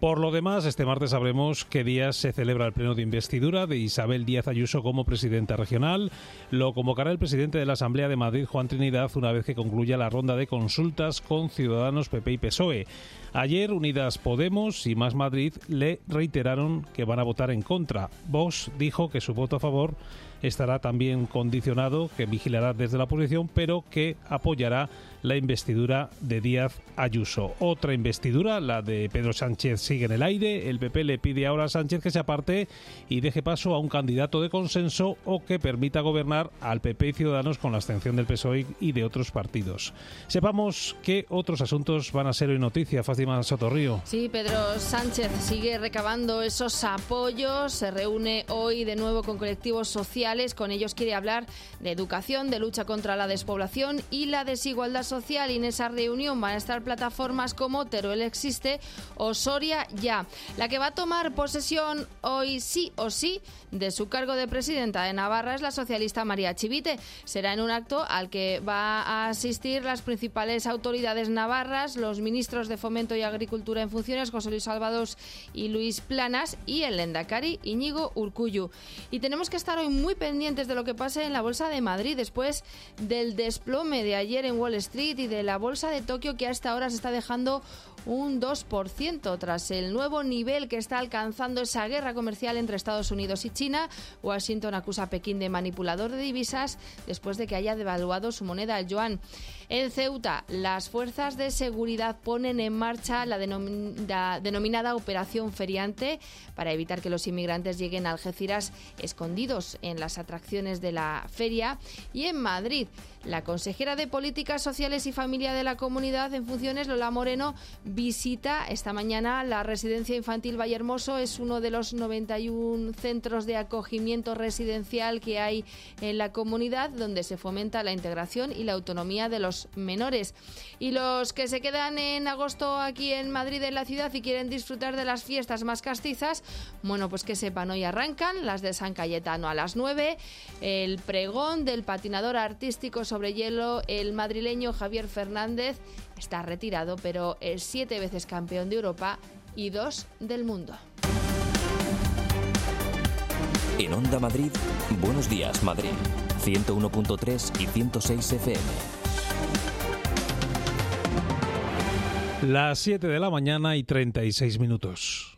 Por lo demás, este martes sabremos qué días se celebra el pleno de investidura de Isabel Díaz Ayuso como presidenta regional. Lo convocará el presidente de la Asamblea de Madrid, Juan Trinidad, una vez que concluya la ronda de consultas con Ciudadanos, P P y P S O E. Ayer, Unidas Podemos y Más Madrid le reiteraron que van a votar en contra. Vox dijo que su voto a favor estará también condicionado, que vigilará desde la oposición, pero que apoyará la investidura de Díaz Ayuso. Otra investidura, la de Pedro Sánchez, sigue en el aire. El P P le pide ahora a Sánchez que se aparte y deje paso a un candidato de consenso o que permita gobernar al P P y Ciudadanos con la abstención del P S O E y de otros partidos. Sepamos qué otros asuntos van a ser hoy noticia. Fátima Sotorrío. Sí, Pedro Sánchez sigue recabando esos apoyos, se reúne hoy de nuevo con colectivos sociales. Con ellos quiere hablar de educación, de lucha contra la despoblación y la desigualdad social. Y en esa reunión van a estar plataformas como Teruel Existe o Soria Ya. La que va a tomar posesión hoy sí o sí de su cargo de presidenta de Navarra es la socialista María Chivite. Será en un acto al que va a asistir las principales autoridades navarras, los ministros de Fomento y Agricultura en funciones, José Luis Salvados y Luis Planas, y el lehendakari Íñigo Urkullu. Y tenemos que estar hoy muy pendientes de lo que pase en la Bolsa de Madrid después del desplome de ayer en Wall Street y de la Bolsa de Tokio, que a esta hora se está dejando un dos por ciento tras el nuevo nivel que está alcanzando esa guerra comercial entre Estados Unidos y China. Washington acusa a Pekín de manipulador de divisas después de que haya devaluado su moneda, el yuan. En Ceuta, las fuerzas de seguridad ponen en marcha la, denom- la denominada Operación Feriante para evitar que los inmigrantes lleguen a Algeciras escondidos en las atracciones de la feria. Y en Madrid, la consejera de Políticas Sociales y Familia de la Comunidad en funciones, Lola Moreno, visita esta mañana la residencia infantil Vallehermoso. Es uno de los noventa y uno centros de acogimiento residencial que hay en la comunidad, donde se fomenta la integración y la autonomía de los menores. Y los que se quedan en agosto aquí en Madrid, en la ciudad, y quieren disfrutar de las fiestas más castizas, bueno, pues que sepan, hoy arrancan las de San Cayetano a las nueve, el pregón del patinador artístico sobre hielo, el madrileño Javier Fernández. Está retirado, pero es siete veces campeón de Europa y dos del mundo. En Onda Madrid, Buenos Días Madrid, ciento uno punto tres y ciento seis F M. Las siete de la mañana y treinta y seis minutos.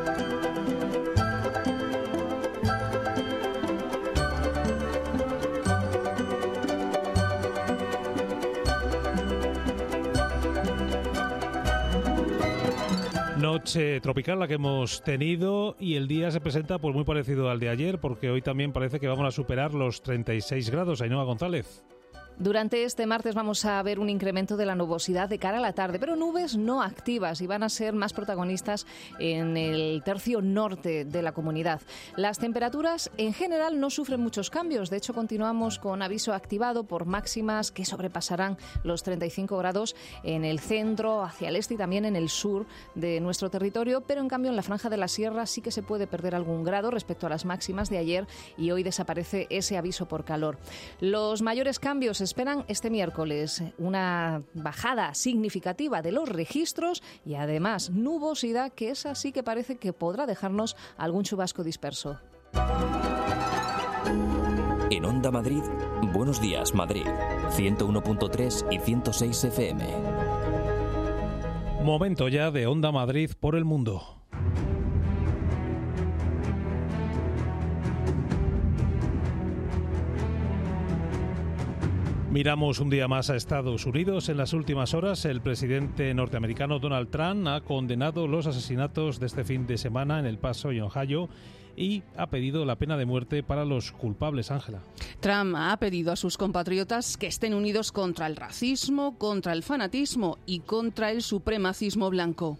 Noche tropical la que hemos tenido, y el día se presenta pues muy parecido al de ayer, porque hoy también parece que vamos a superar los treinta y seis grados. Ainhoa González. Durante este martes vamos a ver un incremento de la nubosidad de cara a la tarde, pero nubes no activas, y van a ser más protagonistas en el tercio norte de la comunidad. Las temperaturas en general no sufren muchos cambios. De hecho, continuamos con aviso activado por máximas que sobrepasarán los treinta y cinco grados en el centro, hacia el este y también en el sur de nuestro territorio, pero en cambio en la franja de la sierra sí que se puede perder algún grado respecto a las máximas de ayer, y hoy desaparece ese aviso por calor. Los mayores cambios esperan este miércoles, una bajada significativa de los registros y además nubosidad, que esa sí que parece que podrá dejarnos algún chubasco disperso. En Onda Madrid, Buenos Días Madrid, ciento uno punto tres y ciento seis F M. Momento ya de Onda Madrid por el mundo. Miramos un día más a Estados Unidos. En las últimas horas, el presidente norteamericano Donald Trump ha condenado los asesinatos de este fin de semana en El Paso y Ohio y ha pedido la pena de muerte para los culpables. Ángela. Trump ha pedido a sus compatriotas que estén unidos contra el racismo, contra el fanatismo y contra el supremacismo blanco.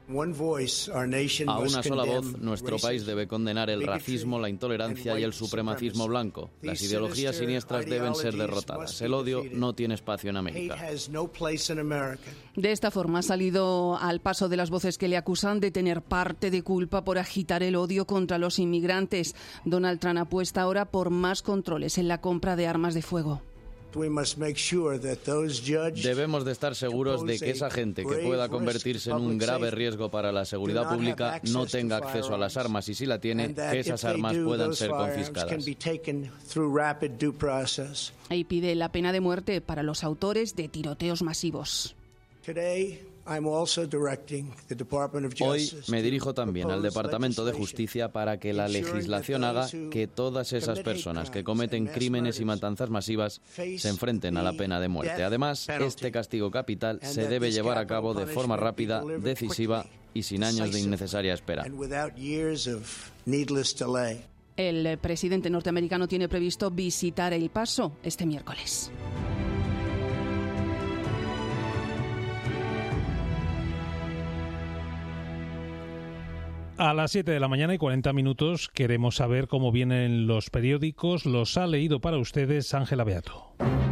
A una sola voz, nuestro país debe condenar el racismo, la intolerancia y el supremacismo blanco. Las ideologías siniestras deben ser derrotadas. El odio no tiene espacio en América. De esta forma ha salido al paso de las voces que le acusan de tener parte de culpa por agitar el odio contra los inmigrantes. Donald Trump apuesta ahora por más controles en la compra de armas de fuego. Debemos de estar seguros de que esa gente que pueda convertirse en un grave riesgo para la seguridad pública no tenga acceso a las armas y si la tiene, que esas armas puedan ser confiscadas. Y pide la pena de muerte para los autores de tiroteos masivos. Hoy me dirijo también al Departamento de Justicia para que la legislación haga que todas esas personas que cometen crímenes y matanzas masivas se enfrenten a la pena de muerte. Además, este castigo capital se debe llevar a cabo de forma rápida, decisiva y sin años de innecesaria espera. El presidente norteamericano tiene previsto visitar El Paso este miércoles. A las siete de la mañana y cuarenta minutos queremos saber cómo vienen los periódicos. Los ha leído para ustedes Ángela Beato.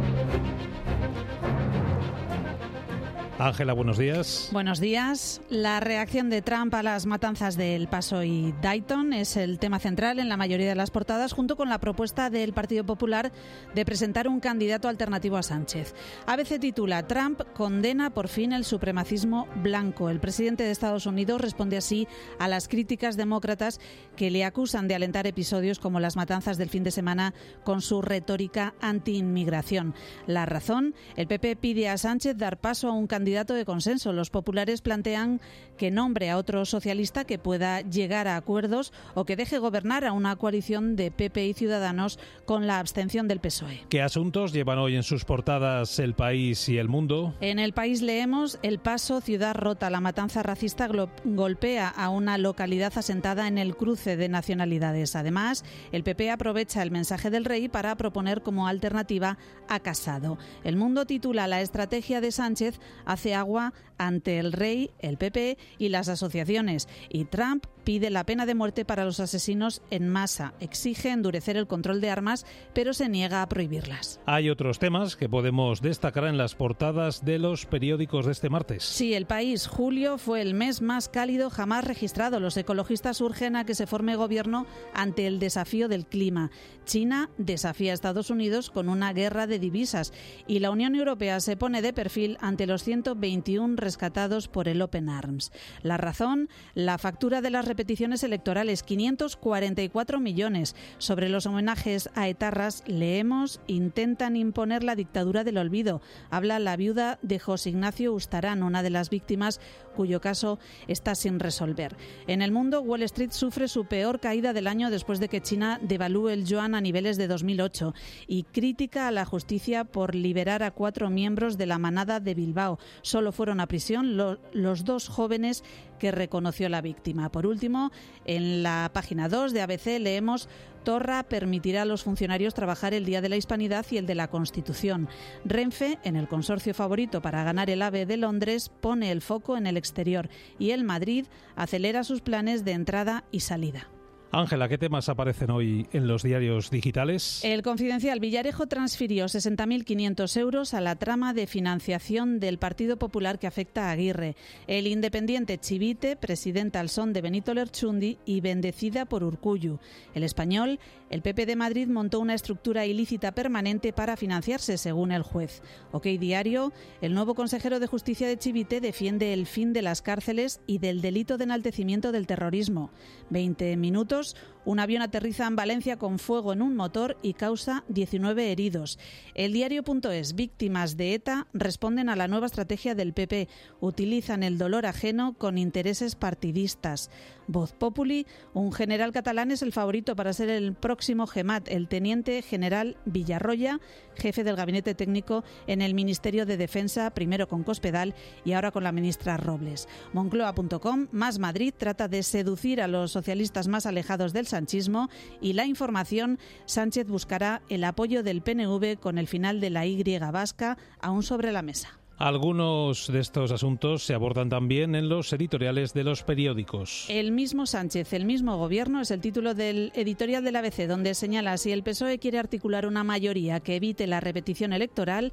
Ángela, buenos días. Buenos días. La reacción de Trump a las matanzas de El Paso y Dayton es el tema central en la mayoría de las portadas, junto con la propuesta del Partido Popular de presentar un candidato alternativo a Sánchez. A B C titula: Trump condena por fin el supremacismo blanco. El presidente de Estados Unidos responde así a las críticas demócratas que le acusan de alentar episodios como las matanzas del fin de semana con su retórica anti-inmigración. La razón: el P P pide a Sánchez dar paso a un candidato candidato de consenso. Los populares plantean que nombre a otro socialista que pueda llegar a acuerdos o que deje gobernar a una coalición de P P y Ciudadanos con la abstención del P S O E. ¿Qué asuntos llevan hoy en sus portadas El País y El Mundo? En El País leemos: El Paso, ciudad rota. La matanza racista golpea a una localidad asentada en el cruce de nacionalidades. Además, el P P aprovecha el mensaje del rey para proponer como alternativa a Casado. El Mundo titula: La estrategia de Sánchez hace agua ante el rey, el P P y las asociaciones. Y Trump pide la pena de muerte para los asesinos en masa. Exige endurecer el control de armas, pero se niega a prohibirlas. Hay otros temas que podemos destacar en las portadas de los periódicos de este martes. Sí, El País. Julio fue el mes más cálido jamás registrado. Los ecologistas urgen a que se forme gobierno ante el desafío del clima. China desafía a Estados Unidos con una guerra de divisas y la Unión Europea se pone de perfil ante los ciento veintiuno rescatados por el Open Arms. La razón: la factura de las repeticiones electorales, quinientos cuarenta y cuatro millones. Sobre los homenajes a etarras leemos: intentan imponer la dictadura del olvido. Habla la viuda de José Ignacio Ustarán, una de las víctimas cuyo caso está sin resolver. En El Mundo, Wall Street sufre su peor caída del año después de que China devalúe el yuan a niveles de dos mil ocho y crítica a la justicia por liberar a cuatro miembros de la manada de Bilbao. Solo fueron a prisión lo, los dos jóvenes que reconoció la víctima. Por último, en la página dos de A B C leemos: Torra permitirá a los funcionarios trabajar el Día de la Hispanidad y el de la Constitución. Renfe, en el consorcio favorito para ganar el AVE de Londres, pone el foco en el exterior y el Madrid acelera sus planes de entrada y salida. Ángela, ¿qué temas aparecen hoy en los diarios digitales? El Confidencial: Villarejo transfirió sesenta mil quinientos euros a la trama de financiación del Partido Popular que afecta a Aguirre. El Independiente: Chivite, presidenta al son de Benito Lerchundi y bendecida por Urkullu. El Español: el P P de Madrid montó una estructura ilícita permanente para financiarse, según el juez. OK Diario: el nuevo consejero de Justicia de Chivite defiende el fin de las cárceles y del delito de enaltecimiento del terrorismo. veinte minutos: un avión aterriza en Valencia con fuego en un motor y causa diecinueve heridos. El Diario.es: víctimas de ETA responden a la nueva estrategia del P P. Utilizan el dolor ajeno con intereses partidistas. Voz Populi: un general catalán es el favorito para ser el próximo GEMAT, el teniente general Villarroya, jefe del gabinete técnico en el Ministerio de Defensa, primero con Cospedal y ahora con la ministra Robles. Moncloa.com: Más Madrid trata de seducir a los socialistas más alejados del sanchismo. Y La Información: Sánchez buscará el apoyo del P N V con el final de la Y vasca aún sobre la mesa. Algunos de estos asuntos se abordan también en los editoriales de los periódicos. El mismo Sánchez, el mismo gobierno es el título del editorial del A B C, donde señala: si el P S O E quiere articular una mayoría que evite la repetición electoral,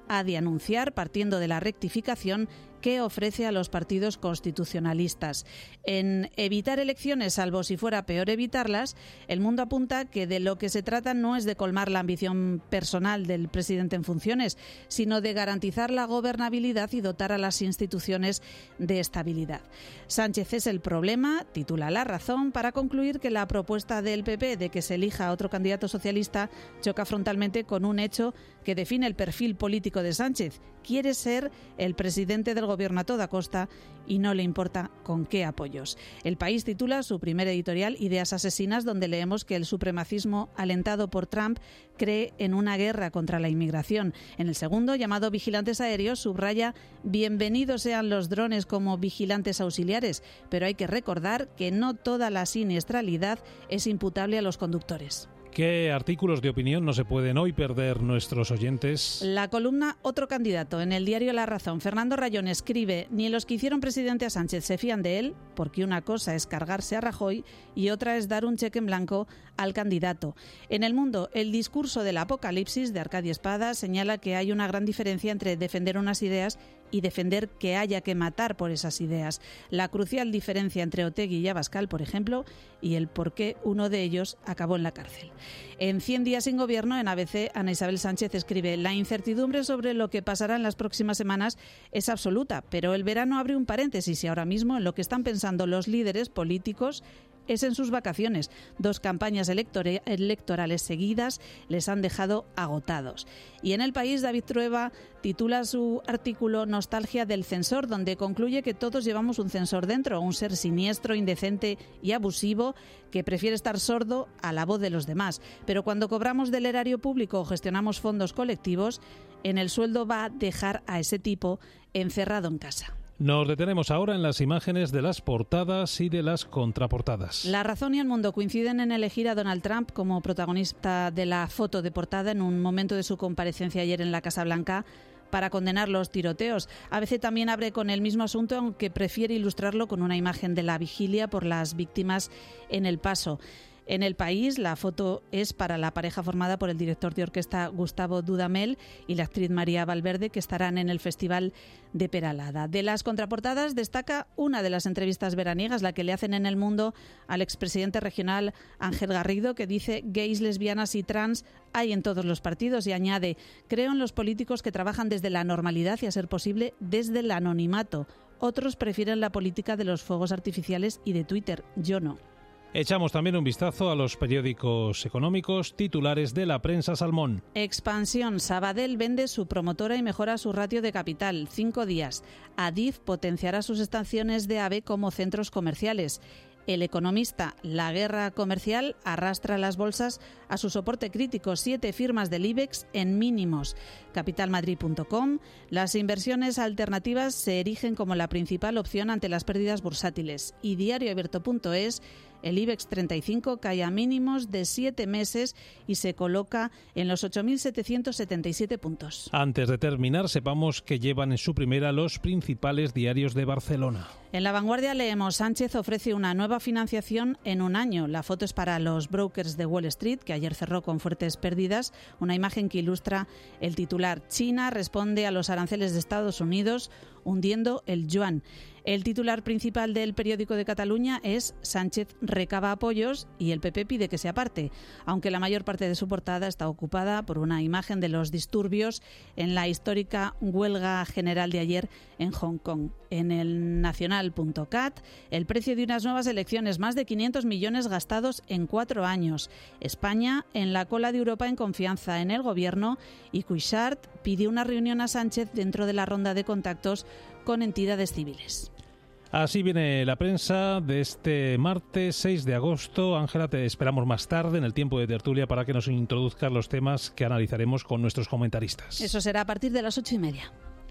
ha de anunciar, partiendo de la rectificación que ofrece a los partidos constitucionalistas. En evitar elecciones, salvo si fuera peor evitarlas, El Mundo apunta que de lo que se trata no es de colmar la ambición personal del presidente en funciones, sino de garantizar la gobernabilidad y dotar a las instituciones de estabilidad. Sánchez es el problema, titula La Razón, para concluir que la propuesta del P P de que se elija a otro candidato socialista choca frontalmente con un hecho que define el perfil político de Sánchez. Quiere ser el presidente del gobierno a toda costa y no le importa con qué apoyos. El País titula su primer editorial Ideas asesinas, donde leemos que el supremacismo alentado por Trump cree en una guerra contra la inmigración. En el segundo, llamado Vigilantes aéreos, subraya: bienvenidos sean los drones como vigilantes auxiliares, pero hay que recordar que no toda la siniestralidad es imputable a los conductores. ¿Qué artículos de opinión no se pueden hoy perder nuestros oyentes? La columna Otro candidato en el diario La Razón. Fernando Rayón escribe: ni los que hicieron presidente a Sánchez se fían de él, porque una cosa es cargarse a Rajoy y otra es dar un cheque en blanco al candidato. En El Mundo, el discurso del apocalipsis de Arcadio Espada señala que hay una gran diferencia entre defender unas ideas y defender que haya que matar por esas ideas. La crucial diferencia entre Otegi y Abascal, por ejemplo, y el por qué uno de ellos acabó en la cárcel. En cien días sin gobierno, en A B C, Ana Isabel Sánchez escribe: la incertidumbre sobre lo que pasará en las próximas semanas es absoluta, pero el verano abre un paréntesis y ahora mismo en lo que están pensando los líderes políticos es en sus vacaciones. Dos campañas electore- electorales seguidas les han dejado agotados. Y en El País, David Trueba titula su artículo Nostalgia del censor, donde concluye que todos llevamos un censor dentro, un ser siniestro, indecente y abusivo que prefiere estar sordo a la voz de los demás. Pero cuando cobramos del erario público o gestionamos fondos colectivos, en el sueldo va a dejar a ese tipo encerrado en casa. Nos detenemos ahora en las imágenes de las portadas y de las contraportadas. La Razón y El Mundo coinciden en elegir a Donald Trump como protagonista de la foto de portada en un momento de su comparecencia ayer en la Casa Blanca para condenar los tiroteos. A B C también abre con el mismo asunto, aunque prefiere ilustrarlo con una imagen de la vigilia por las víctimas en El Paso. En El País, la foto es para la pareja formada por el director de orquesta Gustavo Dudamel y la actriz María Valverde, que estarán en el Festival de Peralada. De las contraportadas destaca una de las entrevistas veraniegas, la que le hacen en El Mundo al expresidente regional Ángel Garrido, que dice: gays, lesbianas y trans hay en todos los partidos, y añade: creo en los políticos que trabajan desde la normalidad y, a ser posible, desde el anonimato. Otros prefieren la política de los fuegos artificiales y de Twitter. Yo no. Echamos también un vistazo a los periódicos económicos, titulares de La Prensa Salmón. Expansión. Sabadell vende su promotora y mejora su ratio de capital. Cinco días. Adif potenciará sus estaciones de AVE como centros comerciales. El Economista. La guerra comercial arrastra las bolsas a su soporte crítico. Siete firmas del IBEX en mínimos. capital madrid punto com. Las inversiones alternativas se erigen como la principal opción ante las pérdidas bursátiles. Y diario abierto punto es. El IBEX treinta y cinco cae a mínimos de siete meses y se coloca en los ocho mil setecientos setenta y siete puntos. Antes de terminar, sepamos que llevan en su primera los principales diarios de Barcelona. En La Vanguardia leemos: Sánchez ofrece una nueva financiación en un año. La foto es para los brokers de Wall Street, que ayer cerró con fuertes pérdidas. Una imagen que ilustra el titular: China responde a los aranceles de Estados Unidos hundiendo el yuan. El titular principal del Periódico de Cataluña es: Sánchez recaba apoyos y el P P pide que se aparte, aunque la mayor parte de su portada está ocupada por una imagen de los disturbios en la histórica huelga general de ayer en Hong Kong. En el nacional punto cat, el precio de unas nuevas elecciones: más de quinientos millones gastados en cuatro años. España en la cola de Europa en confianza en el gobierno, y Cuixart pide una reunión a Sánchez dentro de la ronda de contactos con entidades civiles. Así viene la prensa de este martes seis de agosto. Ángela, te esperamos más tarde en el tiempo de tertulia para que nos introduzcas los temas que analizaremos con nuestros comentaristas. Eso será a partir de las ocho y media.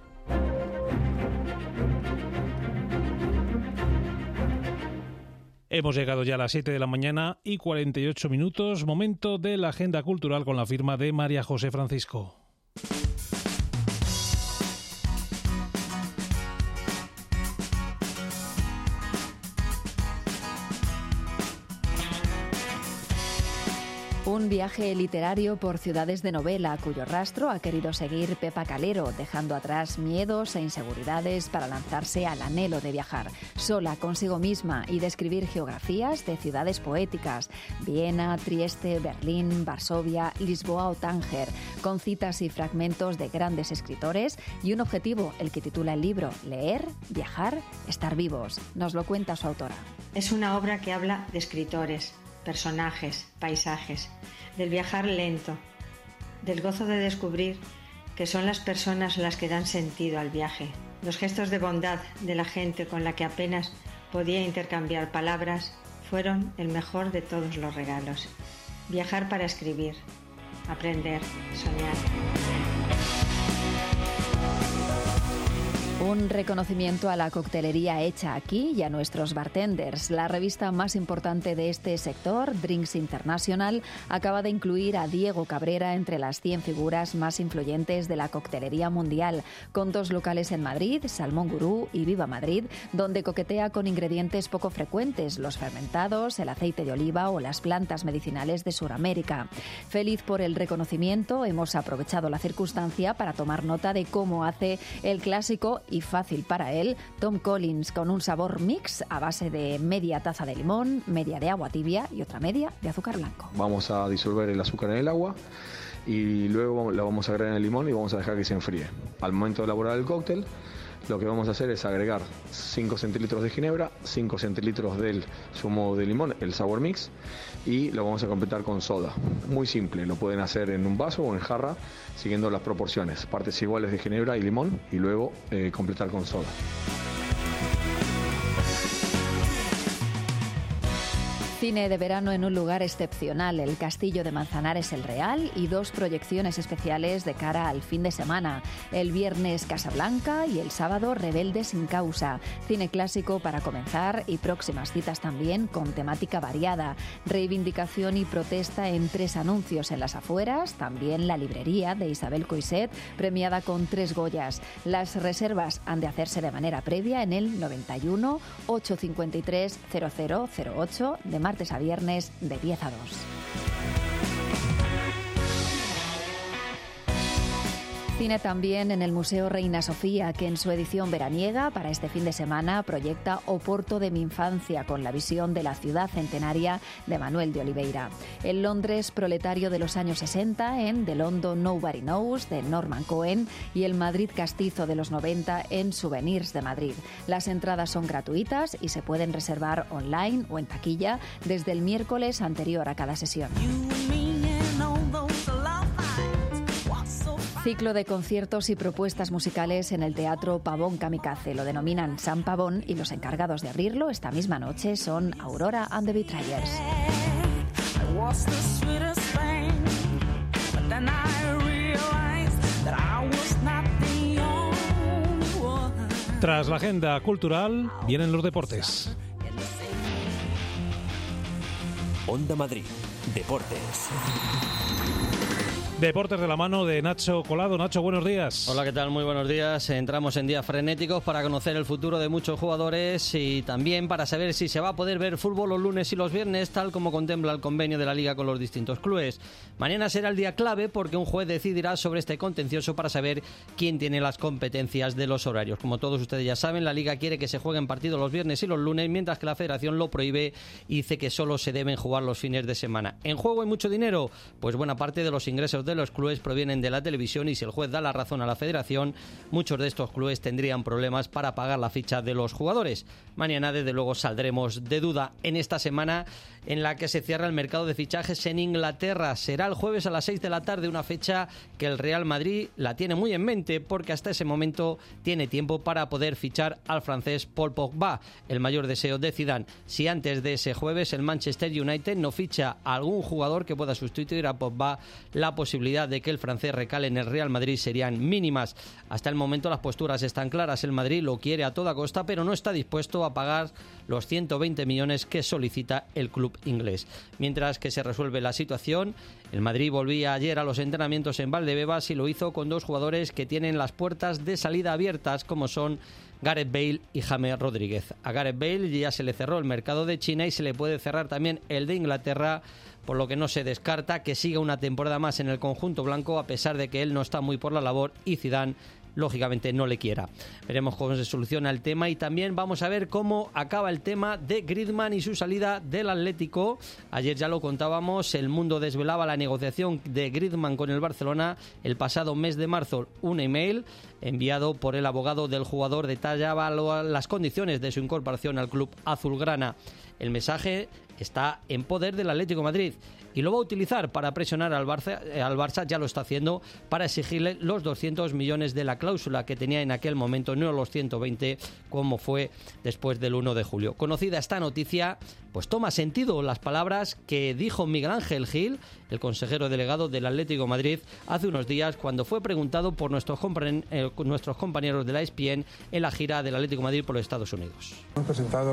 Hemos llegado ya a las siete de la mañana y cuarenta y ocho minutos. Momento de la agenda cultural con la firma de María José Francisco. Un viaje literario por ciudades de novela, cuyo rastro ha querido seguir Pepa Calero, dejando atrás miedos e inseguridades para lanzarse al anhelo de viajar, sola consigo misma, y describir geografías de ciudades poéticas, Viena, Trieste, Berlín, Varsovia, Lisboa o Tánger, con citas y fragmentos de grandes escritores y un objetivo, el que titula el libro: leer, viajar, estar vivos. Nos lo cuenta su autora. Es una obra que habla de escritores, personajes, paisajes, del viajar lento, del gozo de descubrir que son las personas las que dan sentido al viaje, los gestos de bondad de la gente con la que apenas podía intercambiar palabras fueron el mejor de todos los regalos. Viajar para escribir, aprender, soñar. Un reconocimiento a la coctelería hecha aquí y a nuestros bartenders. La revista más importante de este sector, Drinks International, acaba de incluir a Diego Cabrera entre las cien figuras más influyentes de la coctelería mundial, con dos locales en Madrid, Salmón Gurú y Viva Madrid, donde coquetea con ingredientes poco frecuentes, los fermentados, el aceite de oliva o las plantas medicinales de Sudamérica. Feliz por el reconocimiento, hemos aprovechado la circunstancia para tomar nota de cómo hace el clásico y fácil para él Tom Collins, con un sabor mix a base de media taza de limón, media de agua tibia y otra media de azúcar blanco. Vamos a disolver el azúcar en el agua y luego la vamos a agregar en el limón y vamos a dejar que se enfríe. Al momento de elaborar el cóctel, lo que vamos a hacer es agregar cinco centilitros de ginebra, cinco centilitros del zumo de limón, el sour mix, y lo vamos a completar con soda. Muy simple, lo pueden hacer en un vaso o en jarra, siguiendo las proporciones, partes iguales de ginebra y limón, y luego eh, completar con soda. Cine de verano en un lugar excepcional, el Castillo de Manzanares el Real, y dos proyecciones especiales de cara al fin de semana. El viernes Casablanca y el sábado Rebelde sin causa. Cine clásico para comenzar y próximas citas también con temática variada. Reivindicación y protesta en tres anuncios en las afueras, también La librería de Isabel Coixet, premiada con tres Goyas. Las reservas han de hacerse de manera previa en el noventa y uno, ochocientos cincuenta y tres, cero cero cero ocho de martes a viernes de diez a dos. Cine también en el Museo Reina Sofía, que en su edición veraniega para este fin de semana proyecta Oporto de mi infancia, con la visión de la ciudad centenaria de Manuel de Oliveira. El Londres proletario de los años sesenta en The London Nobody Knows de Norman Cohen y el Madrid castizo de los noventa en Souvenirs de Madrid. Las entradas son gratuitas y se pueden reservar online o en taquilla desde el miércoles anterior a cada sesión. Ciclo de conciertos y propuestas musicales en el Teatro Pavón Kamikaze. Lo denominan San Pavón y los encargados de abrirlo esta misma noche son Aurora and the Betrayers. Tras la agenda cultural, vienen los deportes. Onda Madrid, Deportes. Deportes de la mano de Nacho Colado. Nacho, buenos días. Hola, ¿qué tal? Muy buenos días. Entramos en días frenéticos para conocer el futuro de muchos jugadores y también para saber si se va a poder ver fútbol los lunes y los viernes, tal como contempla el convenio de la Liga con los distintos clubes. Mañana será el día clave porque un juez decidirá sobre este contencioso para saber quién tiene las competencias de los horarios. Como todos ustedes ya saben, la Liga quiere que se jueguen partidos los viernes y los lunes, mientras que la Federación lo prohíbe y dice que solo se deben jugar los fines de semana. ¿En juego hay mucho dinero? Pues buena parte de los ingresos de los clubes provienen de la televisión y si el juez da la razón a la Federación, muchos de estos clubes tendrían problemas para pagar la ficha de los jugadores. Mañana, desde luego, saldremos de duda. En esta semana en la que se cierra el mercado de fichajes en Inglaterra, será el jueves a las seis de la tarde, una fecha que el Real Madrid la tiene muy en mente porque hasta ese momento tiene tiempo para poder fichar al francés Paul Pogba, el mayor deseo de Zidane. Si antes de ese jueves el Manchester United no ficha a algún jugador que pueda sustituir a Pogba, la posibilidad de que el francés recale en el Real Madrid serían mínimas. Hasta el momento las posturas están claras. El Madrid lo quiere a toda costa, pero no está dispuesto a pagar los ciento veinte millones que solicita el club inglés. Mientras que se resuelve la situación, el Madrid volvía ayer a los entrenamientos en Valdebebas y lo hizo con dos jugadores que tienen las puertas de salida abiertas, como son Gareth Bale y James Rodríguez. A Gareth Bale ya se le cerró el mercado de China y se le puede cerrar también el de Inglaterra, por lo que no se descarta que siga una temporada más en el conjunto blanco, a pesar de que él no está muy por la labor y Zidane lógicamente no le quiera. Veremos cómo se soluciona el tema y también vamos a ver cómo acaba el tema de Griezmann y su salida del Atlético. Ayer ya lo contábamos, el mundo desvelaba la negociación de Griezmann con el Barcelona. El pasado mes de marzo, un email enviado por el abogado del jugador detallaba las condiciones de su incorporación al club azulgrana. El mensaje está en poder del Atlético de Madrid y lo va a utilizar para presionar al Barça, al Barça, ya lo está haciendo, para exigirle los doscientos millones de la cláusula que tenía en aquel momento, no los ciento veinte como fue después del uno de julio. Conocida esta noticia, pues toma sentido las palabras que dijo Miguel Ángel Gil, el consejero delegado del Atlético de Madrid, hace unos días cuando fue preguntado por nuestros, compañ- eh, nuestros compañeros de la E S P N en la gira del Atlético de Madrid por los Estados Unidos. Hemos presentado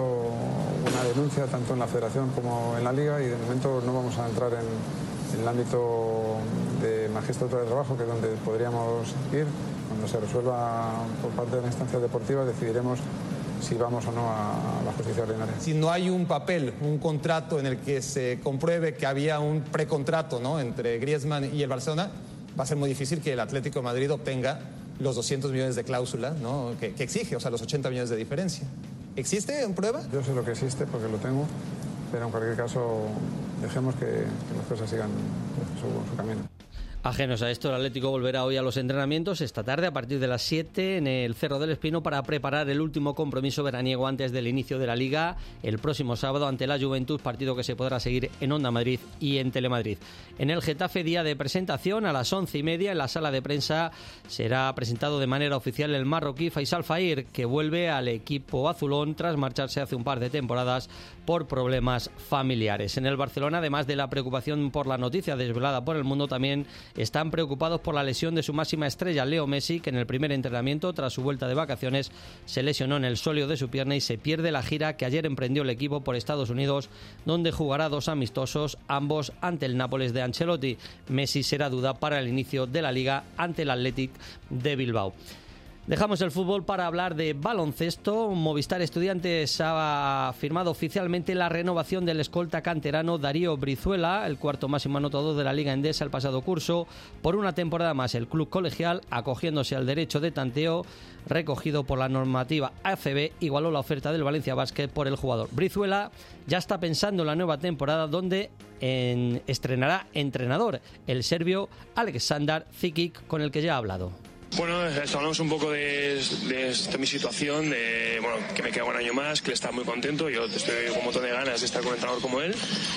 una denuncia tanto en la Federación como en la Liga y de momento no vamos a entrar en, en el ámbito de magistrado de trabajo, que es donde podríamos ir. Cuando se resuelva por parte de la instancia deportiva decidiremos si vamos o no a la justicia ordinaria. Si no hay un papel, un contrato en el que se compruebe que había un precontrato, ¿no?, entre Griezmann y el Barcelona, va a ser muy difícil que el Atlético de Madrid obtenga los doscientos millones de cláusula, ¿no?, que, que exige, o sea, los ochenta millones de diferencia. ¿Existe en prueba? Yo sé lo que existe porque lo tengo, pero en cualquier caso dejemos que, que las cosas sigan su, su camino. Ajenos a esto, el Atlético volverá hoy a los entrenamientos esta tarde a partir de las siete en el Cerro del Espino para preparar el último compromiso veraniego antes del inicio de la Liga el próximo sábado ante la Juventus, partido que se podrá seguir en Onda Madrid y en Telemadrid. En el Getafe, día de presentación, a las once y media en la sala de prensa será presentado de manera oficial el marroquí Faisal Fair, que vuelve al equipo azulón tras marcharse hace un par de temporadas por problemas familiares. En el Barcelona, además de la preocupación por la noticia desvelada por El Mundo, también están preocupados por la lesión de su máxima estrella, Leo Messi, que en el primer entrenamiento, tras su vuelta de vacaciones, se lesionó en el sóleo de su pierna y se pierde la gira que ayer emprendió el equipo por Estados Unidos, donde jugará dos amistosos, ambos ante el Nápoles de Ancelotti. Messi será duda para el inicio de la Liga ante el Athletic de Bilbao. Dejamos el fútbol para hablar de baloncesto. Movistar Estudiantes ha firmado oficialmente la renovación del escolta canterano Darío Brizuela, el cuarto máximo anotador de la Liga Endesa el pasado curso, por una temporada más. El club colegial, acogiéndose al derecho de tanteo recogido por la normativa A C B, igualó la oferta del Valencia Basket por el jugador. Brizuela ya está pensando en la nueva temporada, donde en, estrenará entrenador, el serbio Aleksandar Cikic, con el que ya ha hablado. Bueno, hablamos un poco de, de, de mi situación, de bueno, que me queda un año más, que él está muy contento, yo estoy con un montón de ganas de estar con un entrenador como él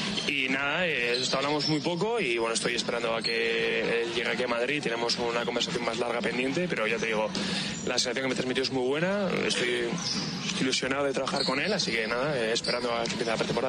y nada, eh, hablamos muy poco y bueno, estoy esperando a que él llegue aquí a Madrid, tenemos una conversación más larga pendiente, pero ya te digo, la sensación que me transmitió es muy buena, estoy, estoy ilusionado de trabajar con él, así que nada, eh, esperando a que empiece la pretemporada.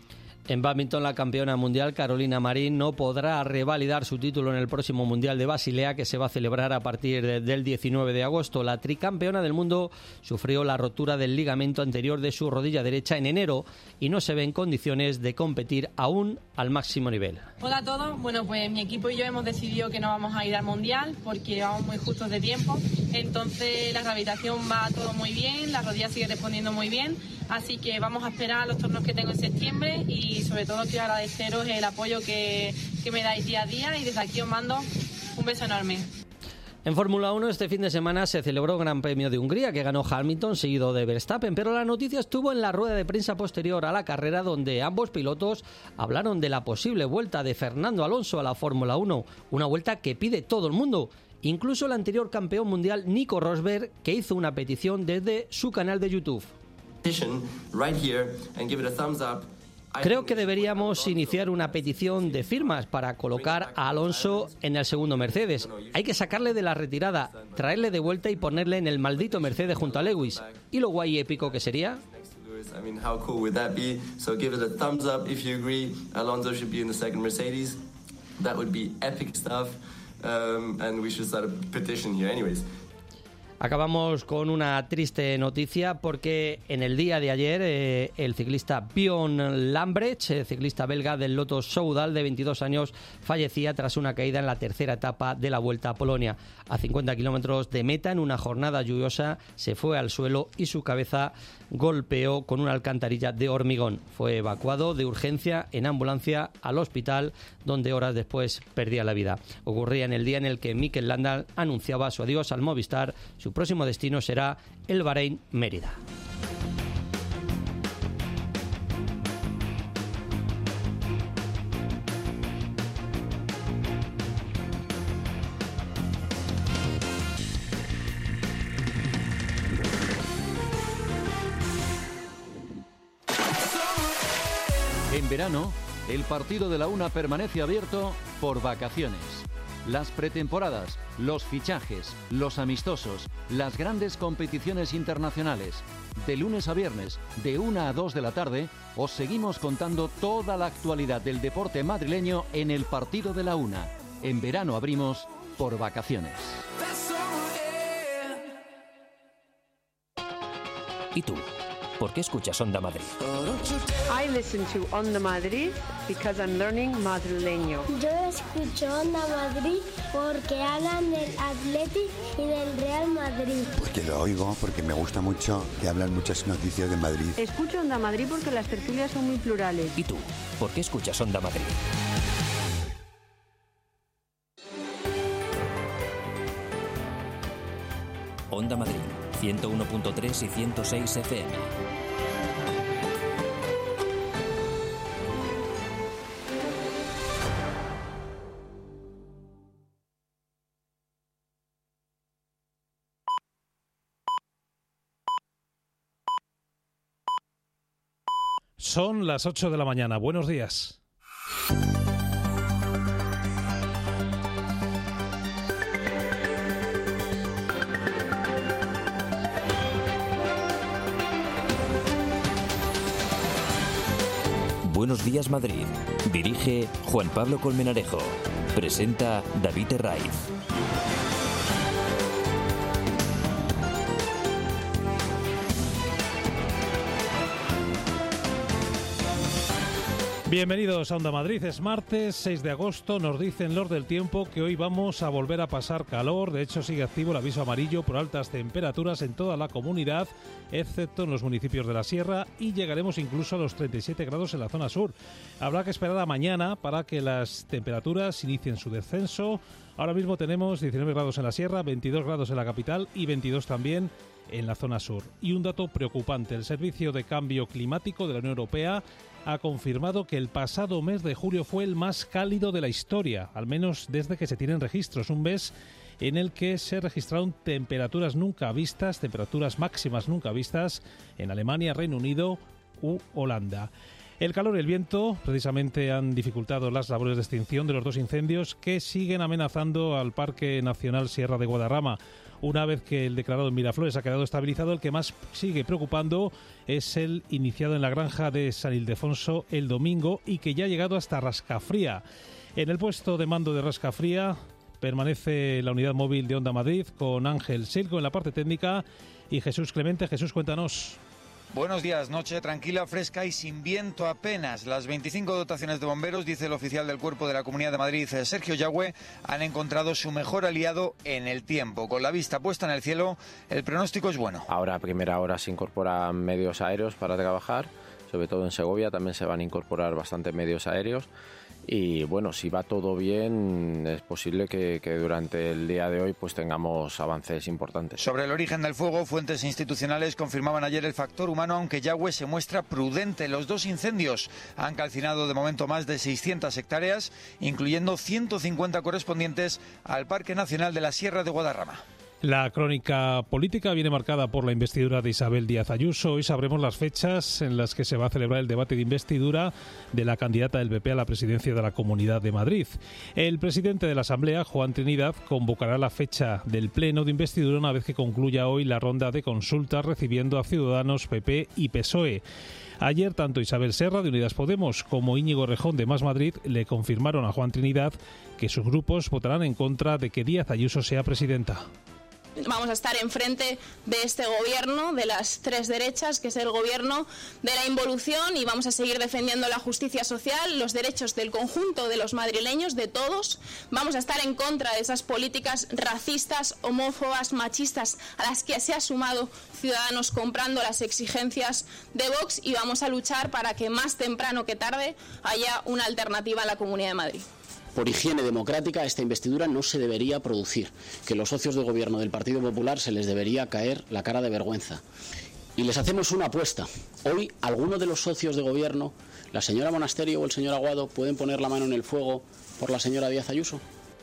En bádminton, la campeona mundial Carolina Marín no podrá revalidar su título en el próximo Mundial de Basilea, que se va a celebrar a partir de, del diecinueve de agosto. La tricampeona del mundo sufrió la rotura del ligamento anterior de su rodilla derecha en enero y no se ve en condiciones de competir aún al máximo nivel. Hola a todos. Bueno, pues mi equipo y yo hemos decidido que no vamos a ir al Mundial porque vamos muy justos de tiempo. Entonces la rehabilitación va todo muy bien, la rodilla sigue respondiendo muy bien. Así que vamos a esperar a los torneos que tengo en septiembre y sobre todo quiero agradeceros el apoyo que, que me dais día a día y desde aquí os mando un beso enorme. En Fórmula uno este fin de semana se celebró el Gran Premio de Hungría, que ganó Hamilton seguido de Verstappen, pero la noticia estuvo en la rueda de prensa posterior a la carrera, donde ambos pilotos hablaron de la posible vuelta de Fernando Alonso a la Fórmula uno, una vuelta que pide todo el mundo. Incluso el anterior campeón mundial Nico Rosberg, que hizo una petición desde su canal de YouTube. Creo que deberíamos iniciar una petición de firmas para colocar a Alonso en el segundo Mercedes. Hay que sacarle de la retirada, traerle de vuelta y ponerle en el maldito Mercedes junto a Lewis. ¿Y lo guay y épico que sería? I mean, how cool would that be? So give it a thumbs up if you agree. Alonso should be in the second Mercedes. That would be epic stuff. Um, and we should start a petition here anyways. Acabamos con una triste noticia porque en el día de ayer eh, el ciclista Björn Lambrecht, eh, ciclista belga del Lotto Soudal de veintidós años, fallecía tras una caída en la tercera etapa de la Vuelta a Polonia. A cincuenta kilómetros de meta, en una jornada lluviosa, se fue al suelo y su cabeza golpeó con una alcantarilla de hormigón. Fue evacuado de urgencia en ambulancia al hospital, donde horas después perdía la vida. Ocurría en el día en el que Mikel Landa anunciaba su adiós al Movistar. Su próximo destino será el Bahrein Mérida. En verano, el partido de la UNA permanece abierto por vacaciones. Las pretemporadas, los fichajes, los amistosos, las grandes competiciones internacionales. De lunes a viernes, de una a dos de la tarde, os seguimos contando toda la actualidad del deporte madrileño en el partido de la UNA. En verano abrimos por vacaciones. ¿Y tú? ¿Por qué escuchas Onda Madrid? I listen to Onda Madrid because I'm learning madrileño. Yo escucho Onda Madrid porque hablan del Athletic y del Real Madrid. Porque lo oigo, porque me gusta mucho que hablan muchas noticias de Madrid. Escucho Onda Madrid porque las tertulias son muy plurales. ¿Y tú? ¿Por qué escuchas Onda Madrid? Onda Madrid, ciento uno punto tres y ciento seis F M. Son las ocho de la mañana. Buenos días. Buenos días, Madrid. Dirige Juan Pablo Colmenarejo. Presenta David Herraiz. Bienvenidos a Onda Madrid, es martes seis de agosto, nos dicen los del tiempo que hoy vamos a volver a pasar calor, de hecho sigue activo el aviso amarillo por altas temperaturas en toda la comunidad, excepto en los municipios de la Sierra, y llegaremos incluso a los treinta y siete grados en la zona sur. Habrá que esperar a mañana para que las temperaturas inicien su descenso. Ahora mismo tenemos diecinueve grados en la Sierra, veintidós grados en la capital y veintidós también en la zona sur. Y un dato preocupante, el Servicio de Cambio Climático de la Unión Europea ha confirmado que el pasado mes de julio fue el más cálido de la historia, al menos desde que se tienen registros, un mes en el que se registraron temperaturas nunca vistas, temperaturas máximas nunca vistas en Alemania, Reino Unido u Holanda. El calor y el viento precisamente han dificultado las labores de extinción de los dos incendios que siguen amenazando al Parque Nacional Sierra de Guadarrama. Una vez que el declarado en Miraflores ha quedado estabilizado, el que más sigue preocupando es el iniciado en la granja de San Ildefonso el domingo y que ya ha llegado hasta Rascafría. En el puesto de mando de Rascafría permanece la unidad móvil de Onda Madrid con Ángel Silco en la parte técnica y Jesús Clemente. Jesús, cuéntanos. Buenos días, noche tranquila, fresca y sin viento apenas. Las veinticinco dotaciones de bomberos, dice el oficial del Cuerpo de la Comunidad de Madrid, Sergio Yagüe, han encontrado su mejor aliado en el tiempo. Con la vista puesta en el cielo, el pronóstico es bueno. Ahora a primera hora se incorporan medios aéreos para trabajar, sobre todo en Segovia también se van a incorporar bastantes medios aéreos. Y bueno, si va todo bien, es posible que, que durante el día de hoy pues tengamos avances importantes. Sobre el origen del fuego, fuentes institucionales confirmaban ayer el factor humano, aunque Yagüe se muestra prudente. Los dos incendios han calcinado de momento más de seiscientas hectáreas, incluyendo ciento cincuenta correspondientes al Parque Nacional de la Sierra de Guadarrama. La crónica política viene marcada por la investidura de Isabel Díaz Ayuso. Hoy sabremos las fechas en las que se va a celebrar el debate de investidura de la candidata del P P a la presidencia de la Comunidad de Madrid. El presidente de la Asamblea, Juan Trinidad, convocará la fecha del pleno de investidura una vez que concluya hoy la ronda de consultas recibiendo a Ciudadanos, P P y P S O E. Ayer, tanto Isabel Serra, de Unidas Podemos, como Íñigo Rejón, de Más Madrid, le confirmaron a Juan Trinidad que sus grupos votarán en contra de que Díaz Ayuso sea presidenta. Vamos a estar enfrente de este gobierno de las tres derechas, que es el gobierno de la involución, y vamos a seguir defendiendo la justicia social, los derechos del conjunto de los madrileños, de todos. Vamos a estar en contra de esas políticas racistas, homófobas, machistas a las que se ha sumado Ciudadanos comprando las exigencias de Vox, y vamos a luchar para que más temprano que tarde haya una alternativa en la Comunidad de Madrid. Por higiene democrática, esta investidura no se debería producir, que los socios de gobierno del Partido Popular se les debería caer la cara de vergüenza. Y les hacemos una apuesta. Hoy, alguno de los socios de gobierno, la señora Monasterio o el señor Aguado, pueden poner la mano en el fuego por la señora Díaz Ayuso.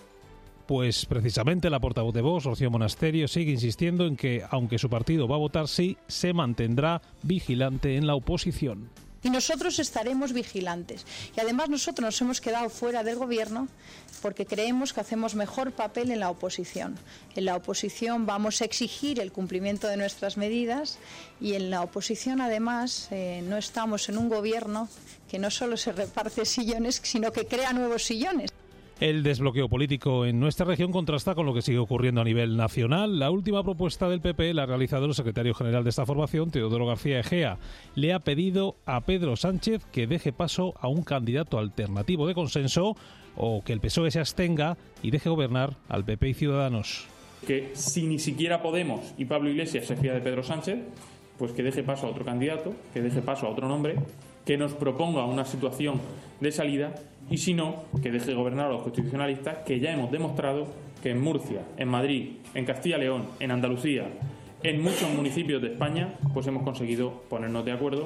Pues precisamente la portavoz de Vox, Rocío Monasterio, sigue insistiendo en que, aunque su partido va a votar sí, se mantendrá vigilante en la oposición. Y nosotros estaremos vigilantes. Y además nosotros nos hemos quedado fuera del gobierno porque creemos que hacemos mejor papel en la oposición. En la oposición vamos a exigir el cumplimiento de nuestras medidas, y en la oposición además eh, no estamos en un gobierno que no solo se reparte sillones, sino que crea nuevos sillones. El desbloqueo político en nuestra región contrasta con lo que sigue ocurriendo a nivel nacional. La última propuesta del P P la ha realizado el secretario general de esta formación, Teodoro García Egea. Le ha pedido a Pedro Sánchez que deje paso a un candidato alternativo de consenso, o que el P S O E se abstenga y deje gobernar al P P y Ciudadanos. Que si ni siquiera Podemos y Pablo Iglesias se fía de Pedro Sánchez, pues que deje paso a otro candidato, que deje paso a otro nombre, que nos proponga una situación de salida, y si no, que deje gobernar a los constitucionalistas, que ya hemos demostrado que en Murcia, en Madrid, en Castilla y León, en Andalucía, en muchos municipios de España, pues hemos conseguido ponernos de acuerdo.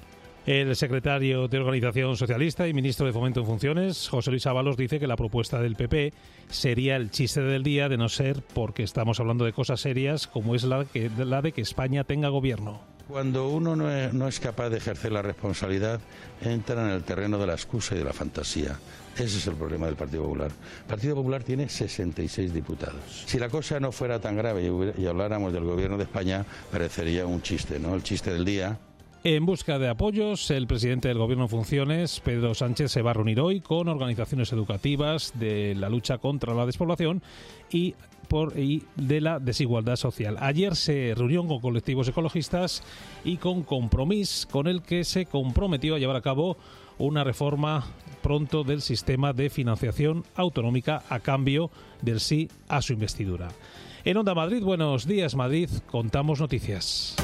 El secretario de Organización Socialista y ministro de Fomento en funciones, José Luis Ábalos, dice que la propuesta del P P sería el chiste del día, de no ser porque estamos hablando de cosas serias como es la, que, la de que España tenga gobierno. Cuando uno no es, no es capaz de ejercer la responsabilidad, entra en el terreno de la excusa y de la fantasía. Ese es el problema del Partido Popular. El Partido Popular tiene sesenta y seis diputados. Si la cosa no fuera tan grave y, hubiera, y habláramos del gobierno de España, parecería un chiste, ¿no? El chiste del día. En busca de apoyos, el presidente del Gobierno en funciones, Pedro Sánchez, se va a reunir hoy con organizaciones educativas de la lucha contra la despoblación y, por, y de la desigualdad social. Ayer se reunió con colectivos ecologistas y con Compromís, con el que se comprometió a llevar a cabo una reforma pronto del sistema de financiación autonómica a cambio del sí a su investidura. En Onda Madrid, buenos días Madrid, contamos noticias.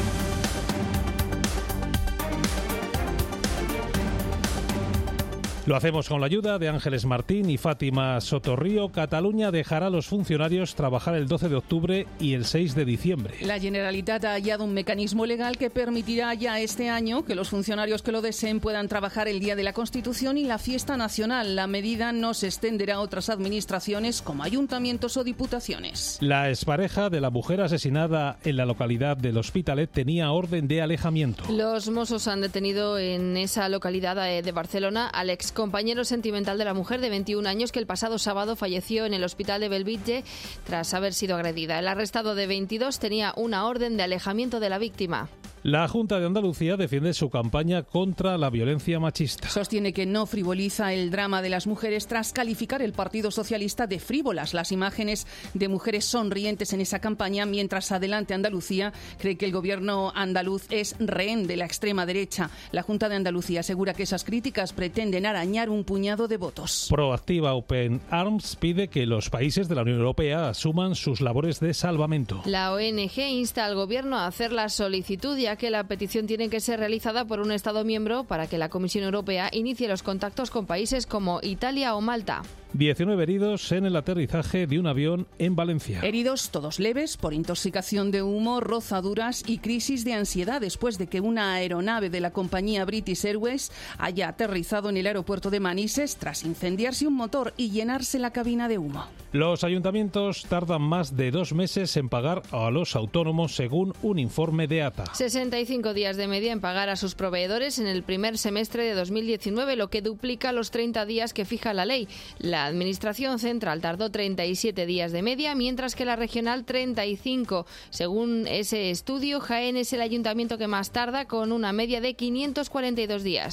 Lo hacemos con la ayuda de Ángeles Martín y Fátima Sotorrío. Cataluña dejará a los funcionarios trabajar el doce de octubre y el seis de diciembre. La Generalitat ha hallado un mecanismo legal que permitirá ya este año que los funcionarios que lo deseen puedan trabajar el Día de la Constitución y la fiesta nacional. La medida no se extenderá a otras administraciones como ayuntamientos o diputaciones. La expareja de la mujer asesinada en la localidad del Hospitalet tenía orden de alejamiento. Los Mossos han detenido en esa localidad de Barcelona al ex compañero sentimental de la mujer de veintiún años que el pasado sábado falleció en el hospital de Bellvitge tras haber sido agredida. El arrestado de veintidós tenía una orden de alejamiento de la víctima. La Junta de Andalucía defiende su campaña contra la violencia machista. Sostiene que no frivoliza el drama de las mujeres tras calificar el Partido Socialista de frívolas las imágenes de mujeres sonrientes en esa campaña, mientras Adelante Andalucía cree que el gobierno andaluz es rehén de la extrema derecha. La Junta de Andalucía asegura que esas críticas pretenden arañar un puñado de votos. Proactiva Open Arms pide que los países de la Unión Europea asuman sus labores de salvamento. La O N G insta al gobierno a hacer la solicitud y que la petición tiene que ser realizada por un Estado miembro para que la Comisión Europea inicie los contactos con países como Italia o Malta. diecinueve heridos en el aterrizaje de un avión en Valencia. Heridos todos leves por intoxicación de humo, rozaduras y crisis de ansiedad después de que una aeronave de la compañía British Airways haya aterrizado en el aeropuerto de Manises tras incendiarse un motor y llenarse la cabina de humo. Los ayuntamientos tardan más de dos meses en pagar a los autónomos según un informe de A T A. sesenta y cinco días de media en pagar a sus proveedores en el primer semestre de dos mil diecinueve, lo que duplica los treinta días que fija la ley. La Administración Central tardó treinta y siete días de media, mientras que la regional treinta y cinco. Según ese estudio, Jaén es el ayuntamiento que más tarda, con una media de quinientos cuarenta y dos días.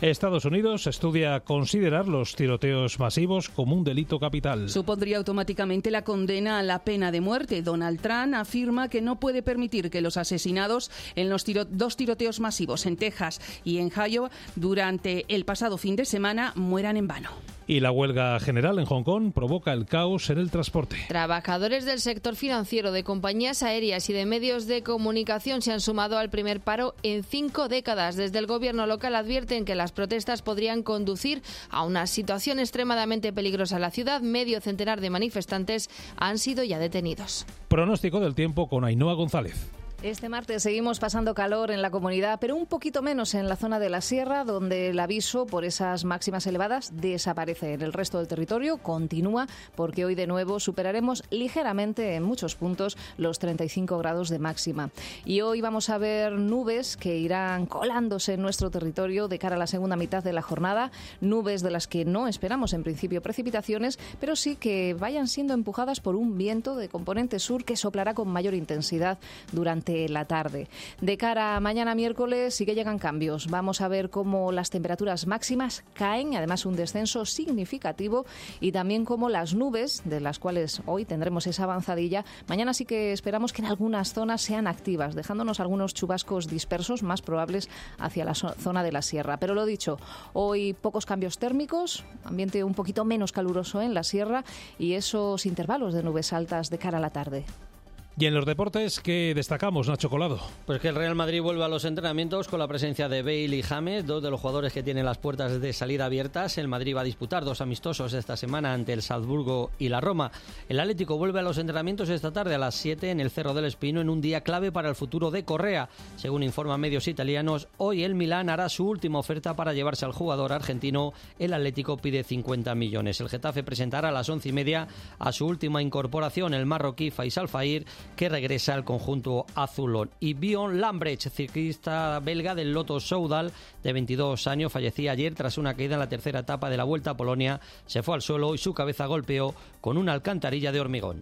Estados Unidos estudia considerar los tiroteos masivos como un delito capital. Supondría automáticamente la condena a la pena de muerte. Donald Trump afirma que no puede permitir que los asesinados en los tiro- dos tiroteos masivos en Texas y en Iowa durante el pasado fin de semana mueran en vano. Y la huelga general en Hong Kong provoca el caos en el transporte. Trabajadores del sector financiero, de compañías aéreas y de medios de comunicación se han sumado al primer paro en cinco décadas. Desde el gobierno local advierten que las protestas podrían conducir a una situación extremadamente peligrosa en la ciudad. Medio centenar de manifestantes han sido ya detenidos. Pronóstico del tiempo con Ainhoa González. Este martes seguimos pasando calor en la comunidad, pero un poquito menos en la zona de la sierra, donde el aviso por esas máximas elevadas desaparece. En el resto del territorio continúa, porque hoy de nuevo superaremos ligeramente en muchos puntos los treinta y cinco grados de máxima. Y hoy vamos a ver nubes que irán colándose en nuestro territorio de cara a la segunda mitad de la jornada. Nubes de las que no esperamos en principio precipitaciones, pero sí que vayan siendo empujadas por un viento de componente sur que soplará con mayor intensidad durante la tarde. De cara a mañana miércoles sí que llegan cambios. Vamos a ver cómo las temperaturas máximas caen, además un descenso significativo, y también cómo las nubes, de las cuales hoy tendremos esa avanzadilla, mañana sí que esperamos que en algunas zonas sean activas, dejándonos algunos chubascos dispersos más probables hacia la zona de la sierra. Pero lo dicho, hoy pocos cambios térmicos, ambiente un poquito menos caluroso en la sierra y esos intervalos de nubes altas de cara a la tarde. Y en los deportes, ¿qué destacamos, Nacho Colado? Pues que el Real Madrid vuelve a los entrenamientos con la presencia de Bale y James, dos de los jugadores que tienen las puertas de salida abiertas. El Madrid va a disputar dos amistosos esta semana ante el Salzburgo y la Roma. El Atlético vuelve a los entrenamientos esta tarde a las siete en el Cerro del Espino, en un día clave para el futuro de Correa. Según informan medios italianos, hoy el Milán hará su última oferta para llevarse al jugador argentino. El Atlético pide cincuenta millones. El Getafe presentará a las once y media a su última incorporación, el marroquí Faisal Fahir, que regresa al conjunto azulón. Y Björn Lambrecht, ciclista belga del Lotto Soudal, de veintidós años, fallecía ayer tras una caída en la tercera etapa de la Vuelta a Polonia. Se fue al suelo y su cabeza golpeó con una alcantarilla de hormigón.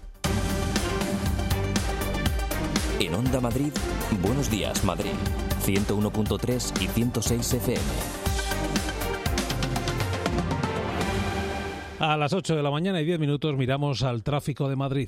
En Onda Madrid, Buenos Días Madrid, ciento uno punto tres y ciento seis F M. A las ocho de la mañana y diez minutos miramos al tráfico de Madrid.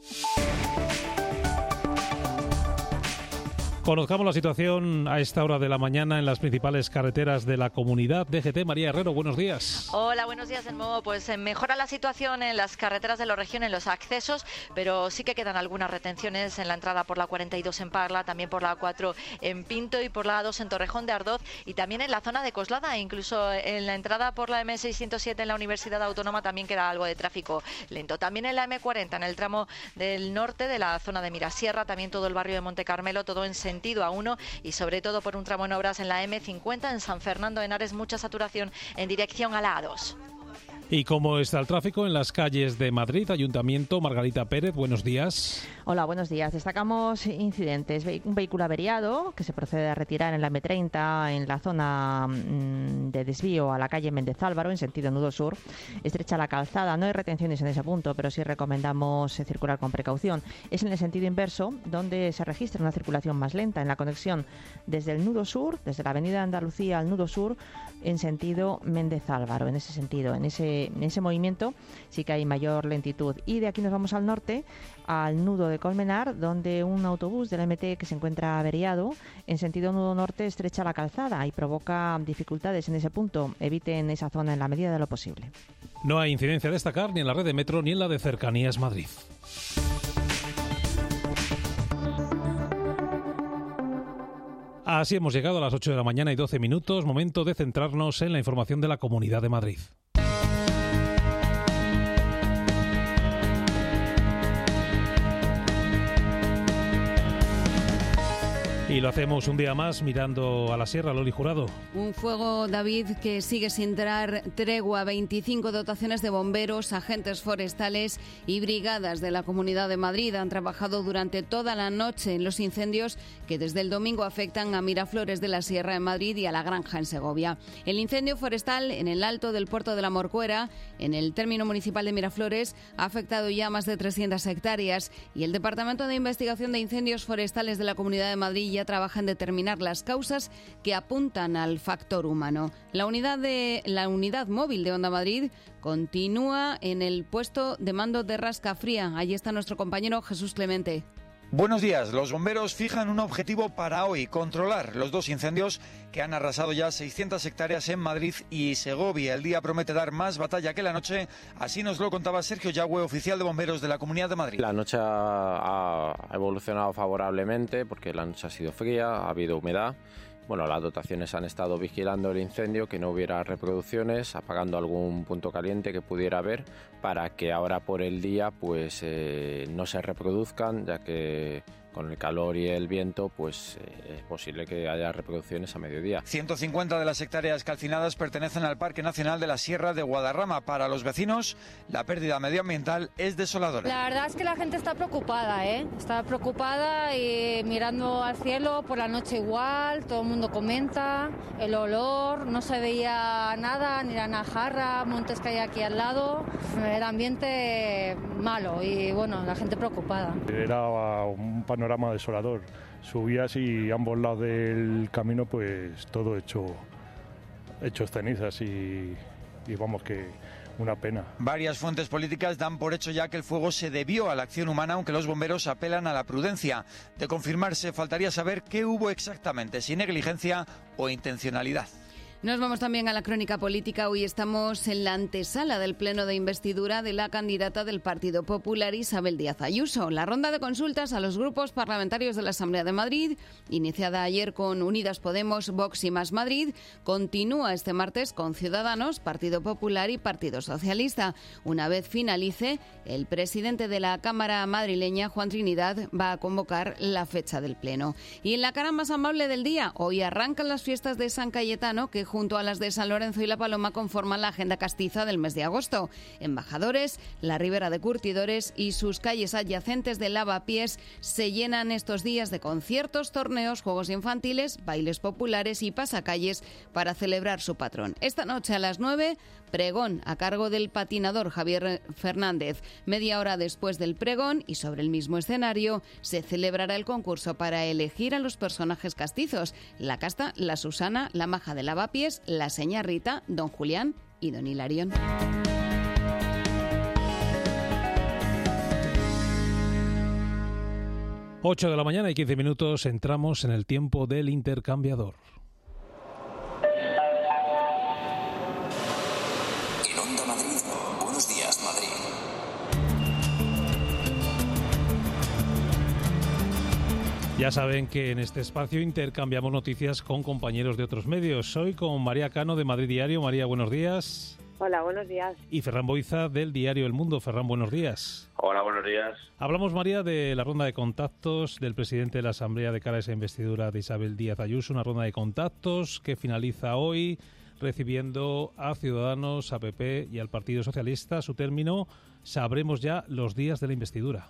Conozcamos la situación a esta hora de la mañana en las principales carreteras de la comunidad. D G T, María Herrero, buenos días. Hola, buenos días de nuevo. Pues eh, mejora la situación en las carreteras de la región, en los accesos, pero sí que quedan algunas retenciones en la entrada por la cuarenta y dos en Parla, también por la A cuatro en Pinto y por la A dos en Torrejón de Ardoz, y también en la zona de Coslada, incluso en la entrada por la M seiscientos siete en la Universidad Autónoma también queda algo de tráfico lento. También en la M cuarenta, en el tramo del norte de la zona de Mirasierra, también todo el barrio de Monte Carmelo, todo en sentido a uno, y sobre todo por un tramo en obras en la M cincuenta en San Fernando de Henares, mucha saturación en dirección a la A dos. ¿Y cómo está el tráfico en las calles de Madrid? Ayuntamiento, Margarita Pérez, buenos días. Hola, buenos días. Destacamos incidentes. Un vehículo averiado que se procede a retirar en la M treinta en la zona de desvío a la calle Méndez Álvaro en sentido nudo sur. Estrecha la calzada. No hay retenciones en ese punto, pero sí recomendamos circular con precaución. Es en el sentido inverso donde se registra una circulación más lenta en la conexión desde el nudo sur, desde la avenida Andalucía al nudo sur en sentido Méndez Álvaro. En ese sentido, en ese En ese movimiento sí que hay mayor lentitud. Y de aquí nos vamos al norte, al nudo de Colmenar, donde un autobús de la M T que se encuentra averiado en sentido nudo norte estrecha la calzada y provoca dificultades en ese punto. Eviten esa zona en la medida de lo posible. No hay incidencia a destacar ni en la red de metro ni en la de Cercanías Madrid. Así hemos llegado a las ocho de la mañana y doce minutos, momento de centrarnos en la información de la Comunidad de Madrid. Y lo hacemos un día más mirando a la sierra. Loli Jurado. Un fuego, David, que sigue sin dar tregua. veinticinco dotaciones de bomberos, agentes forestales y brigadas de la Comunidad de Madrid han trabajado durante toda la noche en los incendios que desde el domingo afectan a Miraflores de la Sierra en Madrid y a La Granja en Segovia. El incendio forestal en el alto del puerto de la Morcuera, en el término municipal de Miraflores, ha afectado ya más de trescientas hectáreas y el Departamento de Investigación de Incendios Forestales de la Comunidad de Madrid ya ya trabaja en determinar las causas que apuntan al factor humano. La unidad, de, la unidad móvil de Onda Madrid continúa en el puesto de mando de Rascafría. Allí está nuestro compañero Jesús Clemente. Buenos días. Los bomberos fijan un objetivo para hoy: controlar los dos incendios que han arrasado ya seiscientas hectáreas en Madrid y Segovia. El día promete dar más batalla que la noche. Así nos lo contaba Sergio Yagüe, oficial de bomberos de la Comunidad de Madrid. La noche ha evolucionado favorablemente porque la noche ha sido fría, ha habido humedad. Bueno, las dotaciones han estado vigilando el incendio, que no hubiera reproducciones, apagando algún punto caliente que pudiera haber, para que ahora por el día pues eh, no se reproduzcan, ya que con el calor y el viento pues eh, es posible que haya reproducciones a mediodía. ciento cincuenta de las hectáreas calcinadas pertenecen al Parque Nacional de la Sierra de Guadarrama. Para los vecinos, la pérdida medioambiental es desoladora. La verdad es que la gente está preocupada, ¿eh? Está preocupada y mirando al cielo por la noche igual, todo el mundo comenta, el olor, no se veía nada, ni la najarra, montes que hay aquí al lado, el ambiente malo y bueno, la gente preocupada. Era un panorama desolador, subías y ambos lados del camino pues todo hecho, hecho cenizas y, y vamos que una pena. Varias fuentes políticas dan por hecho ya que el fuego se debió a la acción humana, aunque los bomberos apelan a la prudencia. De confirmarse, faltaría saber qué hubo exactamente, si negligencia o intencionalidad. Nos vamos también a la crónica política. Hoy estamos en la antesala del pleno de investidura de la candidata del Partido Popular, Isabel Díaz Ayuso. La ronda de consultas a los grupos parlamentarios de la Asamblea de Madrid, iniciada ayer con Unidas Podemos, Vox y Más Madrid, continúa este martes con Ciudadanos, Partido Popular y Partido Socialista. Una vez finalice, el presidente de la Cámara madrileña, Juan Trinidad, va a convocar la fecha del pleno. Y en la cara más amable del día, hoy arrancan las fiestas de San Cayetano, que junto a las de San Lorenzo y La Paloma conforman la agenda castiza del mes de agosto. Embajadores, la Ribera de Curtidores y sus calles adyacentes de lavapiés se llenan estos días de conciertos, torneos, juegos infantiles, bailes populares y pasacalles para celebrar su patrón. Esta noche a las nueve, pregón a cargo del patinador Javier Fernández. Media hora después del pregón y sobre el mismo escenario se celebrará el concurso para elegir a los personajes castizos: la Casta, la Susana, la Maja de Lavapiés, la Seña Rita, don Julián y don Hilarión. ocho de la mañana y quince minutos, entramos en el tiempo del intercambiador. En Onda Madrid, buenos días, Madrid. Ya saben que en este espacio intercambiamos noticias con compañeros de otros medios. Hoy con María Cano de Madrid Diario. María, buenos días. Hola, buenos días. Y Ferran Boiza del diario El Mundo. Ferran, buenos días. Hola, buenos días. Hablamos, María, de la ronda de contactos del presidente de la Asamblea de cara a esa investidura de Isabel Díaz Ayuso. Una ronda de contactos que finaliza hoy recibiendo a Ciudadanos, a P P y al Partido Socialista. Su término, sabremos ya los días de la investidura.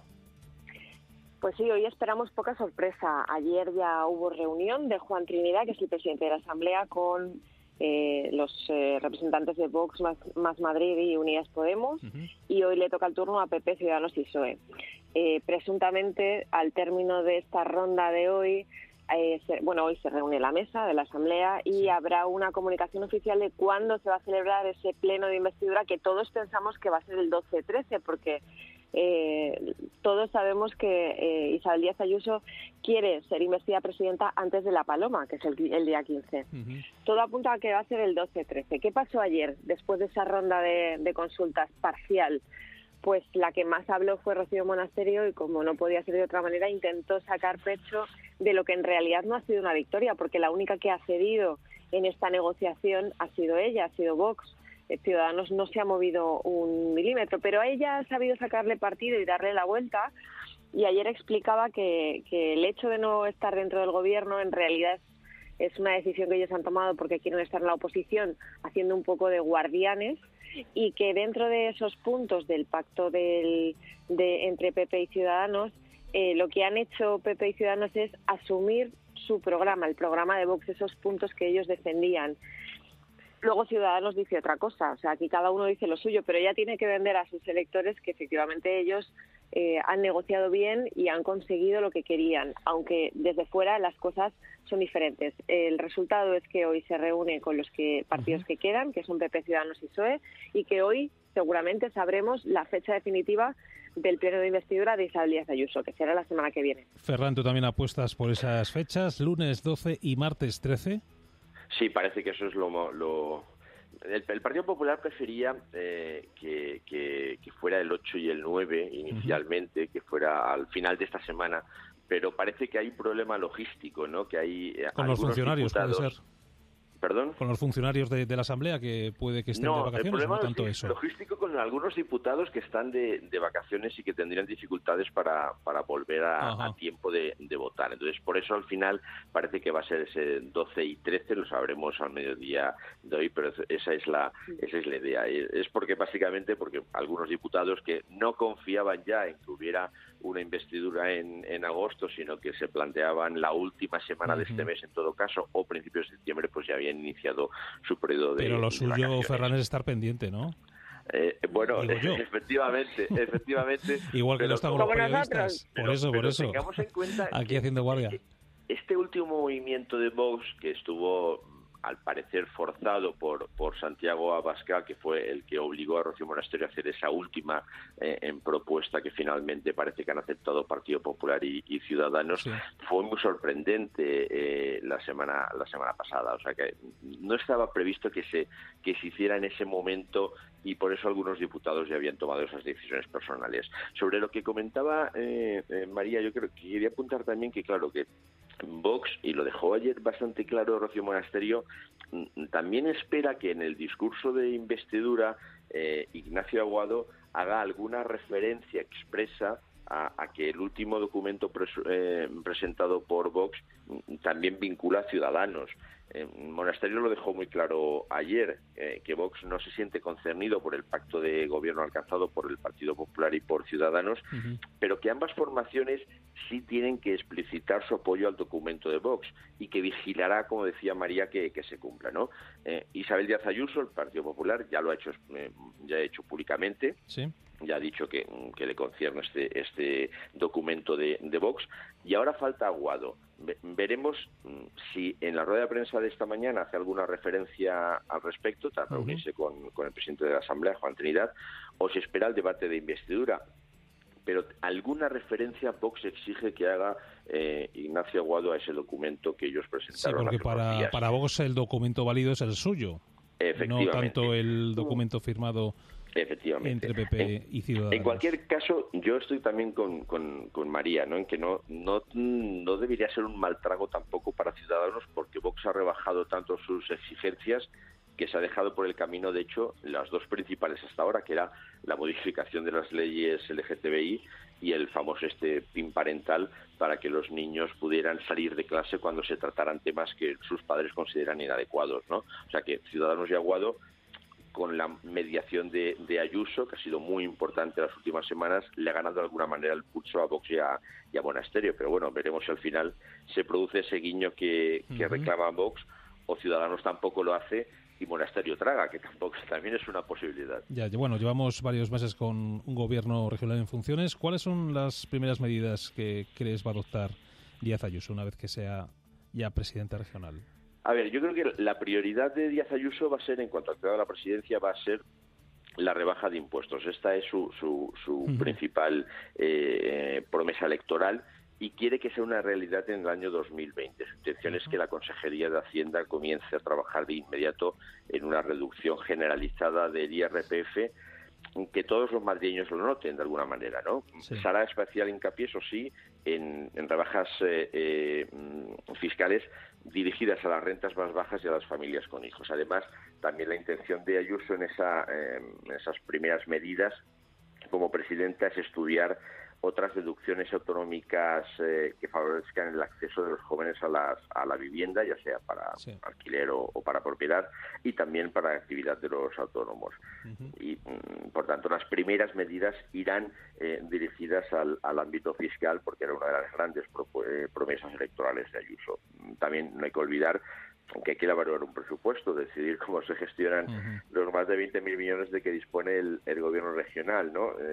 Pues sí, hoy esperamos poca sorpresa. Ayer ya hubo reunión de Juan Trinidad, que es el presidente de la Asamblea, con eh, los eh, representantes de Vox, Más, Más Madrid y Unidas Podemos, uh-huh. y hoy le toca el turno a P P, Ciudadanos y P S O E. Eh, presuntamente, al término de esta ronda de hoy, eh, se, bueno, hoy se reúne la mesa de la Asamblea y sí. habrá una comunicación oficial de cuándo se va a celebrar ese pleno de investidura, que todos pensamos que va a ser el doce trece, porque Eh, todos sabemos que eh, Isabel Díaz Ayuso quiere ser investida presidenta antes de La Paloma, que es el, el día quince. Uh-huh. Todo apunta a que va a ser el doce trece. ¿Qué pasó ayer, después de esa ronda de, de consultas parcial? Pues la que más habló fue Rocío Monasterio y, como no podía ser de otra manera, intentó sacar pecho de lo que en realidad no ha sido una victoria, porque la única que ha cedido en esta negociación ha sido ella, ha sido Vox. Ciudadanos no se ha movido un milímetro, pero ella ha sabido sacarle partido y darle la vuelta, y ayer explicaba que, que el hecho de no estar dentro del gobierno en realidad es, es una decisión que ellos han tomado porque quieren estar en la oposición haciendo un poco de guardianes, y que dentro de esos puntos del pacto del, de, entre P P y Ciudadanos, eh, lo que han hecho P P y Ciudadanos es asumir su programa, el programa de Vox, esos puntos que ellos defendían. Luego Ciudadanos dice otra cosa, o sea, aquí cada uno dice lo suyo, pero ella tiene que vender a sus electores que efectivamente ellos eh, han negociado bien y han conseguido lo que querían, aunque desde fuera las cosas son diferentes. El resultado es que hoy se reúne con los que partidos que quedan, que son P P, Ciudadanos y P S O E, y que hoy seguramente sabremos la fecha definitiva del pleno de investidura de Isabel Díaz Ayuso, que será la semana que viene. Ferran, ¿tú también apuestas por esas fechas, lunes doce y martes trece? Sí, parece que eso es lo... lo... El, el Partido Popular prefería eh, que, que, que fuera el ocho y el nueve inicialmente, uh-huh. que fuera al final de esta semana, pero parece que hay un problema logístico, ¿no? Que hay eh, con los funcionarios, diputados... puede ser. ¿Perdón? Con los funcionarios de, de la Asamblea, que puede que estén no, de vacaciones, no tanto es eso. Logístico con algunos diputados que están de, de vacaciones y que tendrían dificultades para, para volver a, a tiempo de, de votar. Entonces, por eso al final parece que va a ser ese doce y trece, lo sabremos al mediodía de hoy, pero esa es la esa es la idea. Es porque básicamente porque algunos diputados que no confiaban ya en que hubiera una investidura en, en agosto, sino que se planteaban la última semana uh-huh. de este mes en todo caso, o principios de septiembre, pues ya habían iniciado su periodo de Pero lo de suyo, Ferran, es estar pendiente, ¿no? Eh, bueno, efectivamente, efectivamente. Igual que no estamos los periodistas. Por pero, eso, pero por eso. Tengamos en cuenta aquí haciendo guardia. Este último movimiento de Vox, que estuvo al parecer forzado por por Santiago Abascal, que fue el que obligó a Rocío Monasterio a hacer esa última eh, en propuesta que finalmente parece que han aceptado Partido Popular y, y Ciudadanos, sí. fue muy sorprendente eh, la semana la semana pasada. O sea que no estaba previsto que se que se hiciera en ese momento y por eso algunos diputados ya habían tomado esas decisiones personales. Sobre lo que comentaba eh, eh, María, yo creo que quería apuntar también que, claro, que Vox, y lo dejó ayer bastante claro Rocío Monasterio, también espera que en el discurso de investidura eh, Ignacio Aguado haga alguna referencia expresa a, a que el último documento pres, eh, presentado por Vox también vincula a Ciudadanos. Eh, Monasterio lo dejó muy claro ayer, eh, que Vox no se siente concernido por el pacto de gobierno alcanzado por el Partido Popular y por Ciudadanos, uh-huh. pero que ambas formaciones sí tienen que explicitar su apoyo al documento de Vox y que vigilará, como decía María, que, que se cumpla, ¿no? Eh, Isabel Díaz Ayuso, el Partido Popular, ya lo ha hecho, eh, ya ha hecho públicamente. Sí. Ya ha dicho que, que le concierne este, este documento de, de Vox. Y ahora falta Aguado. Ve, veremos si en la rueda de prensa de esta mañana hace alguna referencia al respecto, tras reunirse uh-huh. con, con el presidente de la Asamblea, Juan Trinidad, o se espera el debate de investidura. Pero alguna referencia Vox exige que haga eh, Ignacio Aguado a ese documento que ellos presentaron. Sí, porque hace para, unos días. para Vox el documento válido es el suyo. No tanto el documento firmado Efectivamente. entre P P y Ciudadanos. En cualquier caso, yo estoy también con, con, con María, ¿no? En que no, no, no debería ser un mal trago tampoco para Ciudadanos, porque Vox ha rebajado tanto sus exigencias que se ha dejado por el camino, de hecho, las dos principales hasta ahora, que era la modificación de las leyes L G T B I y el famoso este P I N parental, para que los niños pudieran salir de clase cuando se trataran temas que sus padres consideran inadecuados, ¿no? O sea que Ciudadanos y Aguado, con la mediación de, de Ayuso, que ha sido muy importante en las últimas semanas, le ha ganado de alguna manera el pulso a Vox y a, y a Monasterio. Pero bueno, veremos si al final se produce ese guiño que, que uh-huh. reclama Vox, o Ciudadanos tampoco lo hace y Monasterio traga, que tampoco también es una posibilidad. Ya, bueno, llevamos varios meses con un gobierno regional en funciones. ¿Cuáles son las primeras medidas que crees va a adoptar Díaz Ayuso una vez que sea ya presidente regional? A ver, yo creo que la prioridad de Díaz Ayuso va a ser, en cuanto a la presidencia, va a ser la rebaja de impuestos. Esta es su, su, su uh-huh. principal eh, promesa electoral y quiere que sea una realidad en el año dos mil veinte. Su intención uh-huh. es que la Consejería de Hacienda comience a trabajar de inmediato en una reducción generalizada del I R P F, que todos los madrileños lo noten de alguna manera, ¿no? Sí. Se hará especial hincapié, eso sí, en, en rebajas eh, eh, fiscales dirigidas a las rentas más bajas y a las familias con hijos. Además, también la intención de Ayuso en, esa, eh, en esas primeras medidas como presidenta es estudiar otras deducciones autonómicas eh, que favorezcan el acceso de los jóvenes a, las, a la vivienda, ya sea para sí. alquiler o, o para propiedad, y también para la actividad de los autónomos. Uh-huh. Y, mm, por tanto, las primeras medidas irán eh, dirigidas al, al ámbito fiscal, porque era una de las grandes pro, eh, promesas electorales de Ayuso. También no hay que olvidar que hay que elaborar un presupuesto, decidir cómo se gestionan uh-huh. los más de veinte mil millones de que dispone el, el gobierno regional, ¿no? Eh,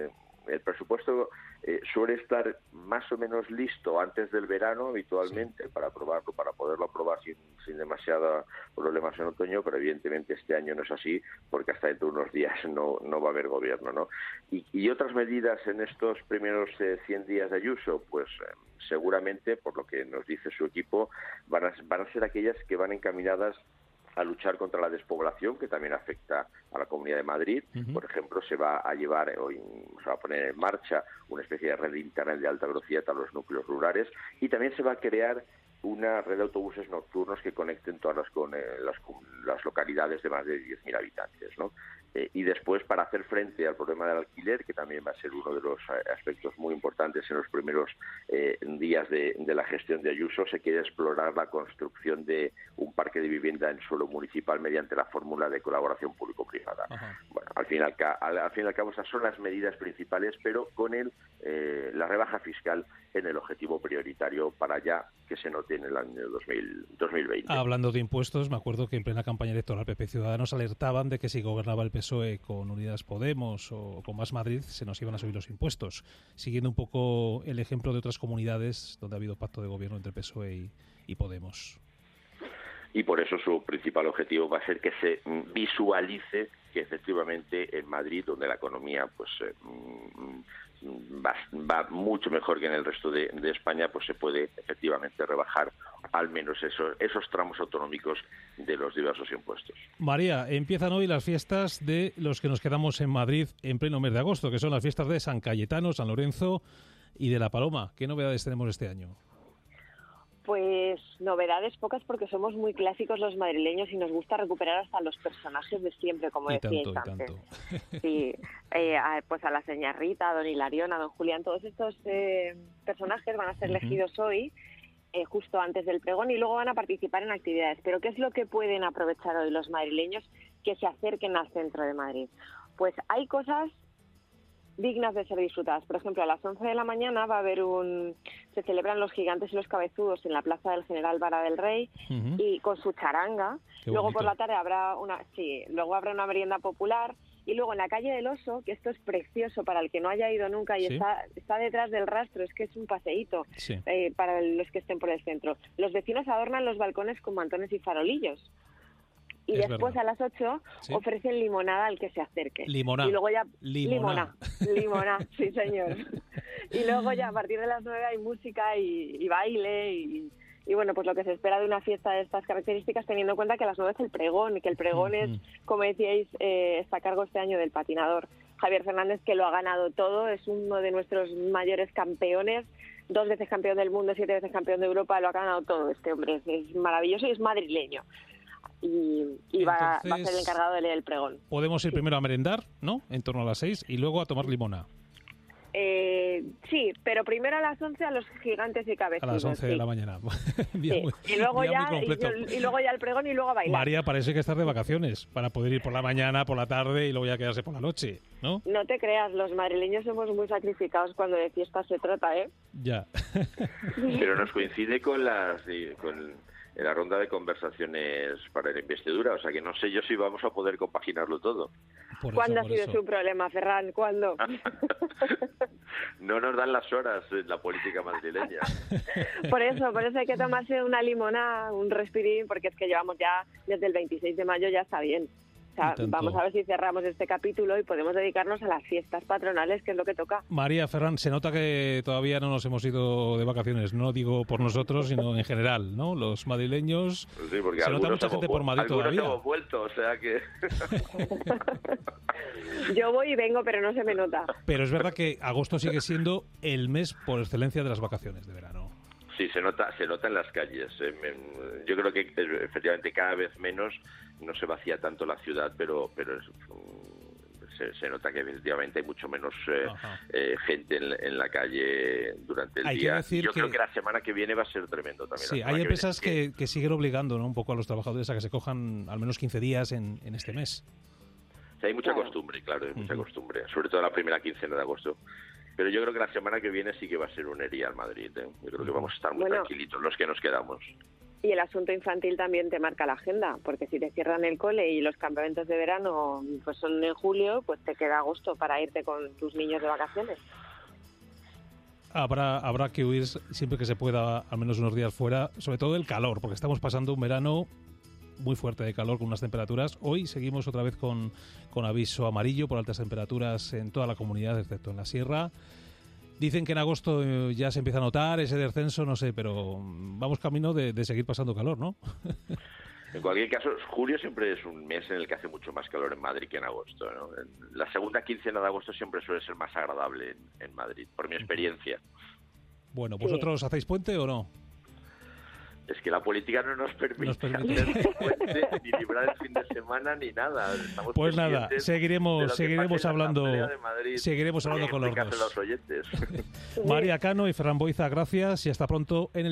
el presupuesto eh, suele estar más o menos listo antes del verano habitualmente sí. para aprobarlo, para poderlo aprobar sin, sin demasiados problemas en otoño, pero evidentemente este año no es así porque hasta dentro de unos días no, no va a haber gobierno, ¿no? Y, y otras medidas en estos primeros eh, cien días de Ayuso, pues eh, seguramente, por lo que nos dice su equipo, van a, van a ser aquellas que van encaminadas a luchar contra la despoblación, que también afecta a la Comunidad de Madrid. Uh-huh. Por ejemplo, se va a llevar, hoy se va a poner en marcha una especie de red de internet de alta velocidad a los núcleos rurales, y también se va a crear una red de autobuses nocturnos que conecten todas las, con, eh, las, las localidades de más de diez mil habitantes, ¿no? Eh, y después, para hacer frente al problema del alquiler, que también va a ser uno de los aspectos muy importantes en los primeros eh, días de, de la gestión de Ayuso, se quiere explorar la construcción de un parque de vivienda en suelo municipal mediante la fórmula de colaboración público-privada. Ajá. Bueno, al fin, y al, al, al fin y al cabo esas son las medidas principales, pero con el, eh, la rebaja fiscal en el objetivo prioritario para ya que se note en el año dos mil veinte. Hablando de impuestos, me acuerdo que en plena campaña electoral P P Ciudadanos alertaban de que si gobernaba el P S O E con Unidas Podemos o con Más Madrid se nos iban a subir los impuestos, siguiendo un poco el ejemplo de otras comunidades donde ha habido pacto de gobierno entre P S O E y, y Podemos. Y por eso su principal objetivo va a ser que se visualice que efectivamente en Madrid, donde la economía pues eh, va, va mucho mejor que en el resto de, de España, pues se puede efectivamente rebajar al menos esos, esos tramos autonómicos de los diversos impuestos. María, empiezan hoy las fiestas de los que nos quedamos en Madrid en pleno mes de agosto, que son las fiestas de San Cayetano, San Lorenzo y de La Paloma. ¿Qué novedades tenemos este año? Pues novedades pocas, porque somos muy clásicos los madrileños y nos gusta recuperar hasta los personajes de siempre, como decíais antes. Sí, eh, a, pues a la señora Rita, a don Hilarión, a don Julián, todos estos eh, personajes van a ser elegidos uh-huh. hoy, eh, justo antes del pregón, y luego van a participar en actividades. Pero ¿qué es lo que pueden aprovechar hoy los madrileños que se acerquen al centro de Madrid? Pues hay cosas dignas de ser disfrutadas. Por ejemplo, a las once de la mañana va a haber un... se celebran los gigantes y los cabezudos en la Plaza del General Vara del Rey uh-huh. y con su charanga. Qué luego bonito. Por la tarde habrá una... sí, luego habrá una merienda popular. Y luego en la calle del Oso, que esto es precioso para el que no haya ido nunca y ¿sí? está, está detrás del rastro, es que es un paseíto sí. eh, para los que estén por el centro. Los vecinos adornan los balcones con mantones y farolillos. Y es después verdad. A las ocho ¿sí? ofrecen limonada al que se acerque. Limonada. Y luego ya Limonada. Limonada, sí señor. Y luego ya a partir de las nueve hay música y, y baile y, y bueno, pues lo que se espera de una fiesta de estas características, teniendo en cuenta que a las nueve es el pregón y que el pregón uh-huh. es, como decíais, eh, está a cargo este año del patinador Javier Fernández, que lo ha ganado todo, es uno de nuestros mayores campeones, dos veces campeón del mundo, siete veces campeón de Europa, lo ha ganado todo este hombre, es, es maravilloso y es madrileño. Y, y va, Entonces, va a ser el encargado de leer el pregón. Podemos ir sí. primero a merendar, ¿no? En torno a las seis, y luego a tomar limona. Eh, sí, pero primero a las once a los gigantes y cabezudos. A las once sí. de la mañana. Sí. Muy, y, luego ya, y, y luego ya el pregón y luego a bailar. María, parece que estás de vacaciones, para poder ir por la mañana, por la tarde y luego ya quedarse por la noche, ¿no? No te creas, los madrileños somos muy sacrificados cuando de fiesta se trata, ¿eh? Ya. Pero nos coincide con las... con en la ronda de conversaciones para la investidura, o sea que no sé yo si vamos a poder compaginarlo todo. Por ¿Cuándo eso, ha sido eso. su problema, Ferran? ¿Cuándo? No nos dan las horas en la política madrileña. Por eso, por eso hay que tomarse una limonada, un respirín, porque es que llevamos ya desde el veintiséis de mayo, ya está bien. O sea, vamos a ver si cerramos este capítulo y podemos dedicarnos a las fiestas patronales, que es lo que toca. María, Ferran, se nota que todavía no nos hemos ido de vacaciones, no digo por nosotros, sino en general, ¿no? Los madrileños, sí, porque se nota mucha gente por Madrid todavía. Algunos hemos vuelto, o sea que... Yo voy y vengo, pero no se me nota. Pero es verdad que agosto sigue siendo el mes por excelencia de las vacaciones de verano. Sí, se nota, se nota en las calles. Yo creo que efectivamente cada vez menos, no se vacía tanto la ciudad, pero pero es, se, se nota que efectivamente hay mucho menos eh, eh, gente en, en la calle durante el hay día. Que decir Yo que... creo que la semana que viene va a ser tremendo también. Sí, hay empresas que, que, que siguen obligando, ¿no?, un poco a los trabajadores a que se cojan al menos quince días en, en este mes. Sí, hay mucha costumbre, claro, hay mucha uh-huh. costumbre, sobre todo la primera quincena de agosto. Pero yo creo que la semana que viene sí que va a ser un día al Madrid, ¿eh? Yo creo que vamos a estar muy bueno, tranquilitos los que nos quedamos. Y el asunto infantil también te marca la agenda, porque si te cierran el cole y los campamentos de verano pues son en julio, pues te queda agosto para irte con tus niños de vacaciones. Habrá, habrá que huir siempre que se pueda, al menos unos días fuera, sobre todo el calor, porque estamos pasando un verano muy fuerte de calor con unas temperaturas. Hoy seguimos otra vez con, con aviso amarillo por altas temperaturas en toda la comunidad, excepto en la sierra. Dicen que en agosto eh, ya se empieza a notar ese descenso, no sé, pero vamos camino de, de seguir pasando calor, ¿no? En cualquier caso, julio siempre es un mes en el que hace mucho más calor en Madrid que en agosto, ¿no? La segunda quincena de agosto siempre suele ser más agradable en, en Madrid, por mi experiencia. Bueno, ¿vosotros sí. hacéis puente o no? Es que la política no nos permite, nos permite. hacer puente, ni librar el fin de semana, ni nada. Estamos pues nada, seguiremos seguiremos hablando Madrid, seguiremos hablando con los dos. Los oyentes. María Cano y Ferran Boiza, gracias y hasta pronto en el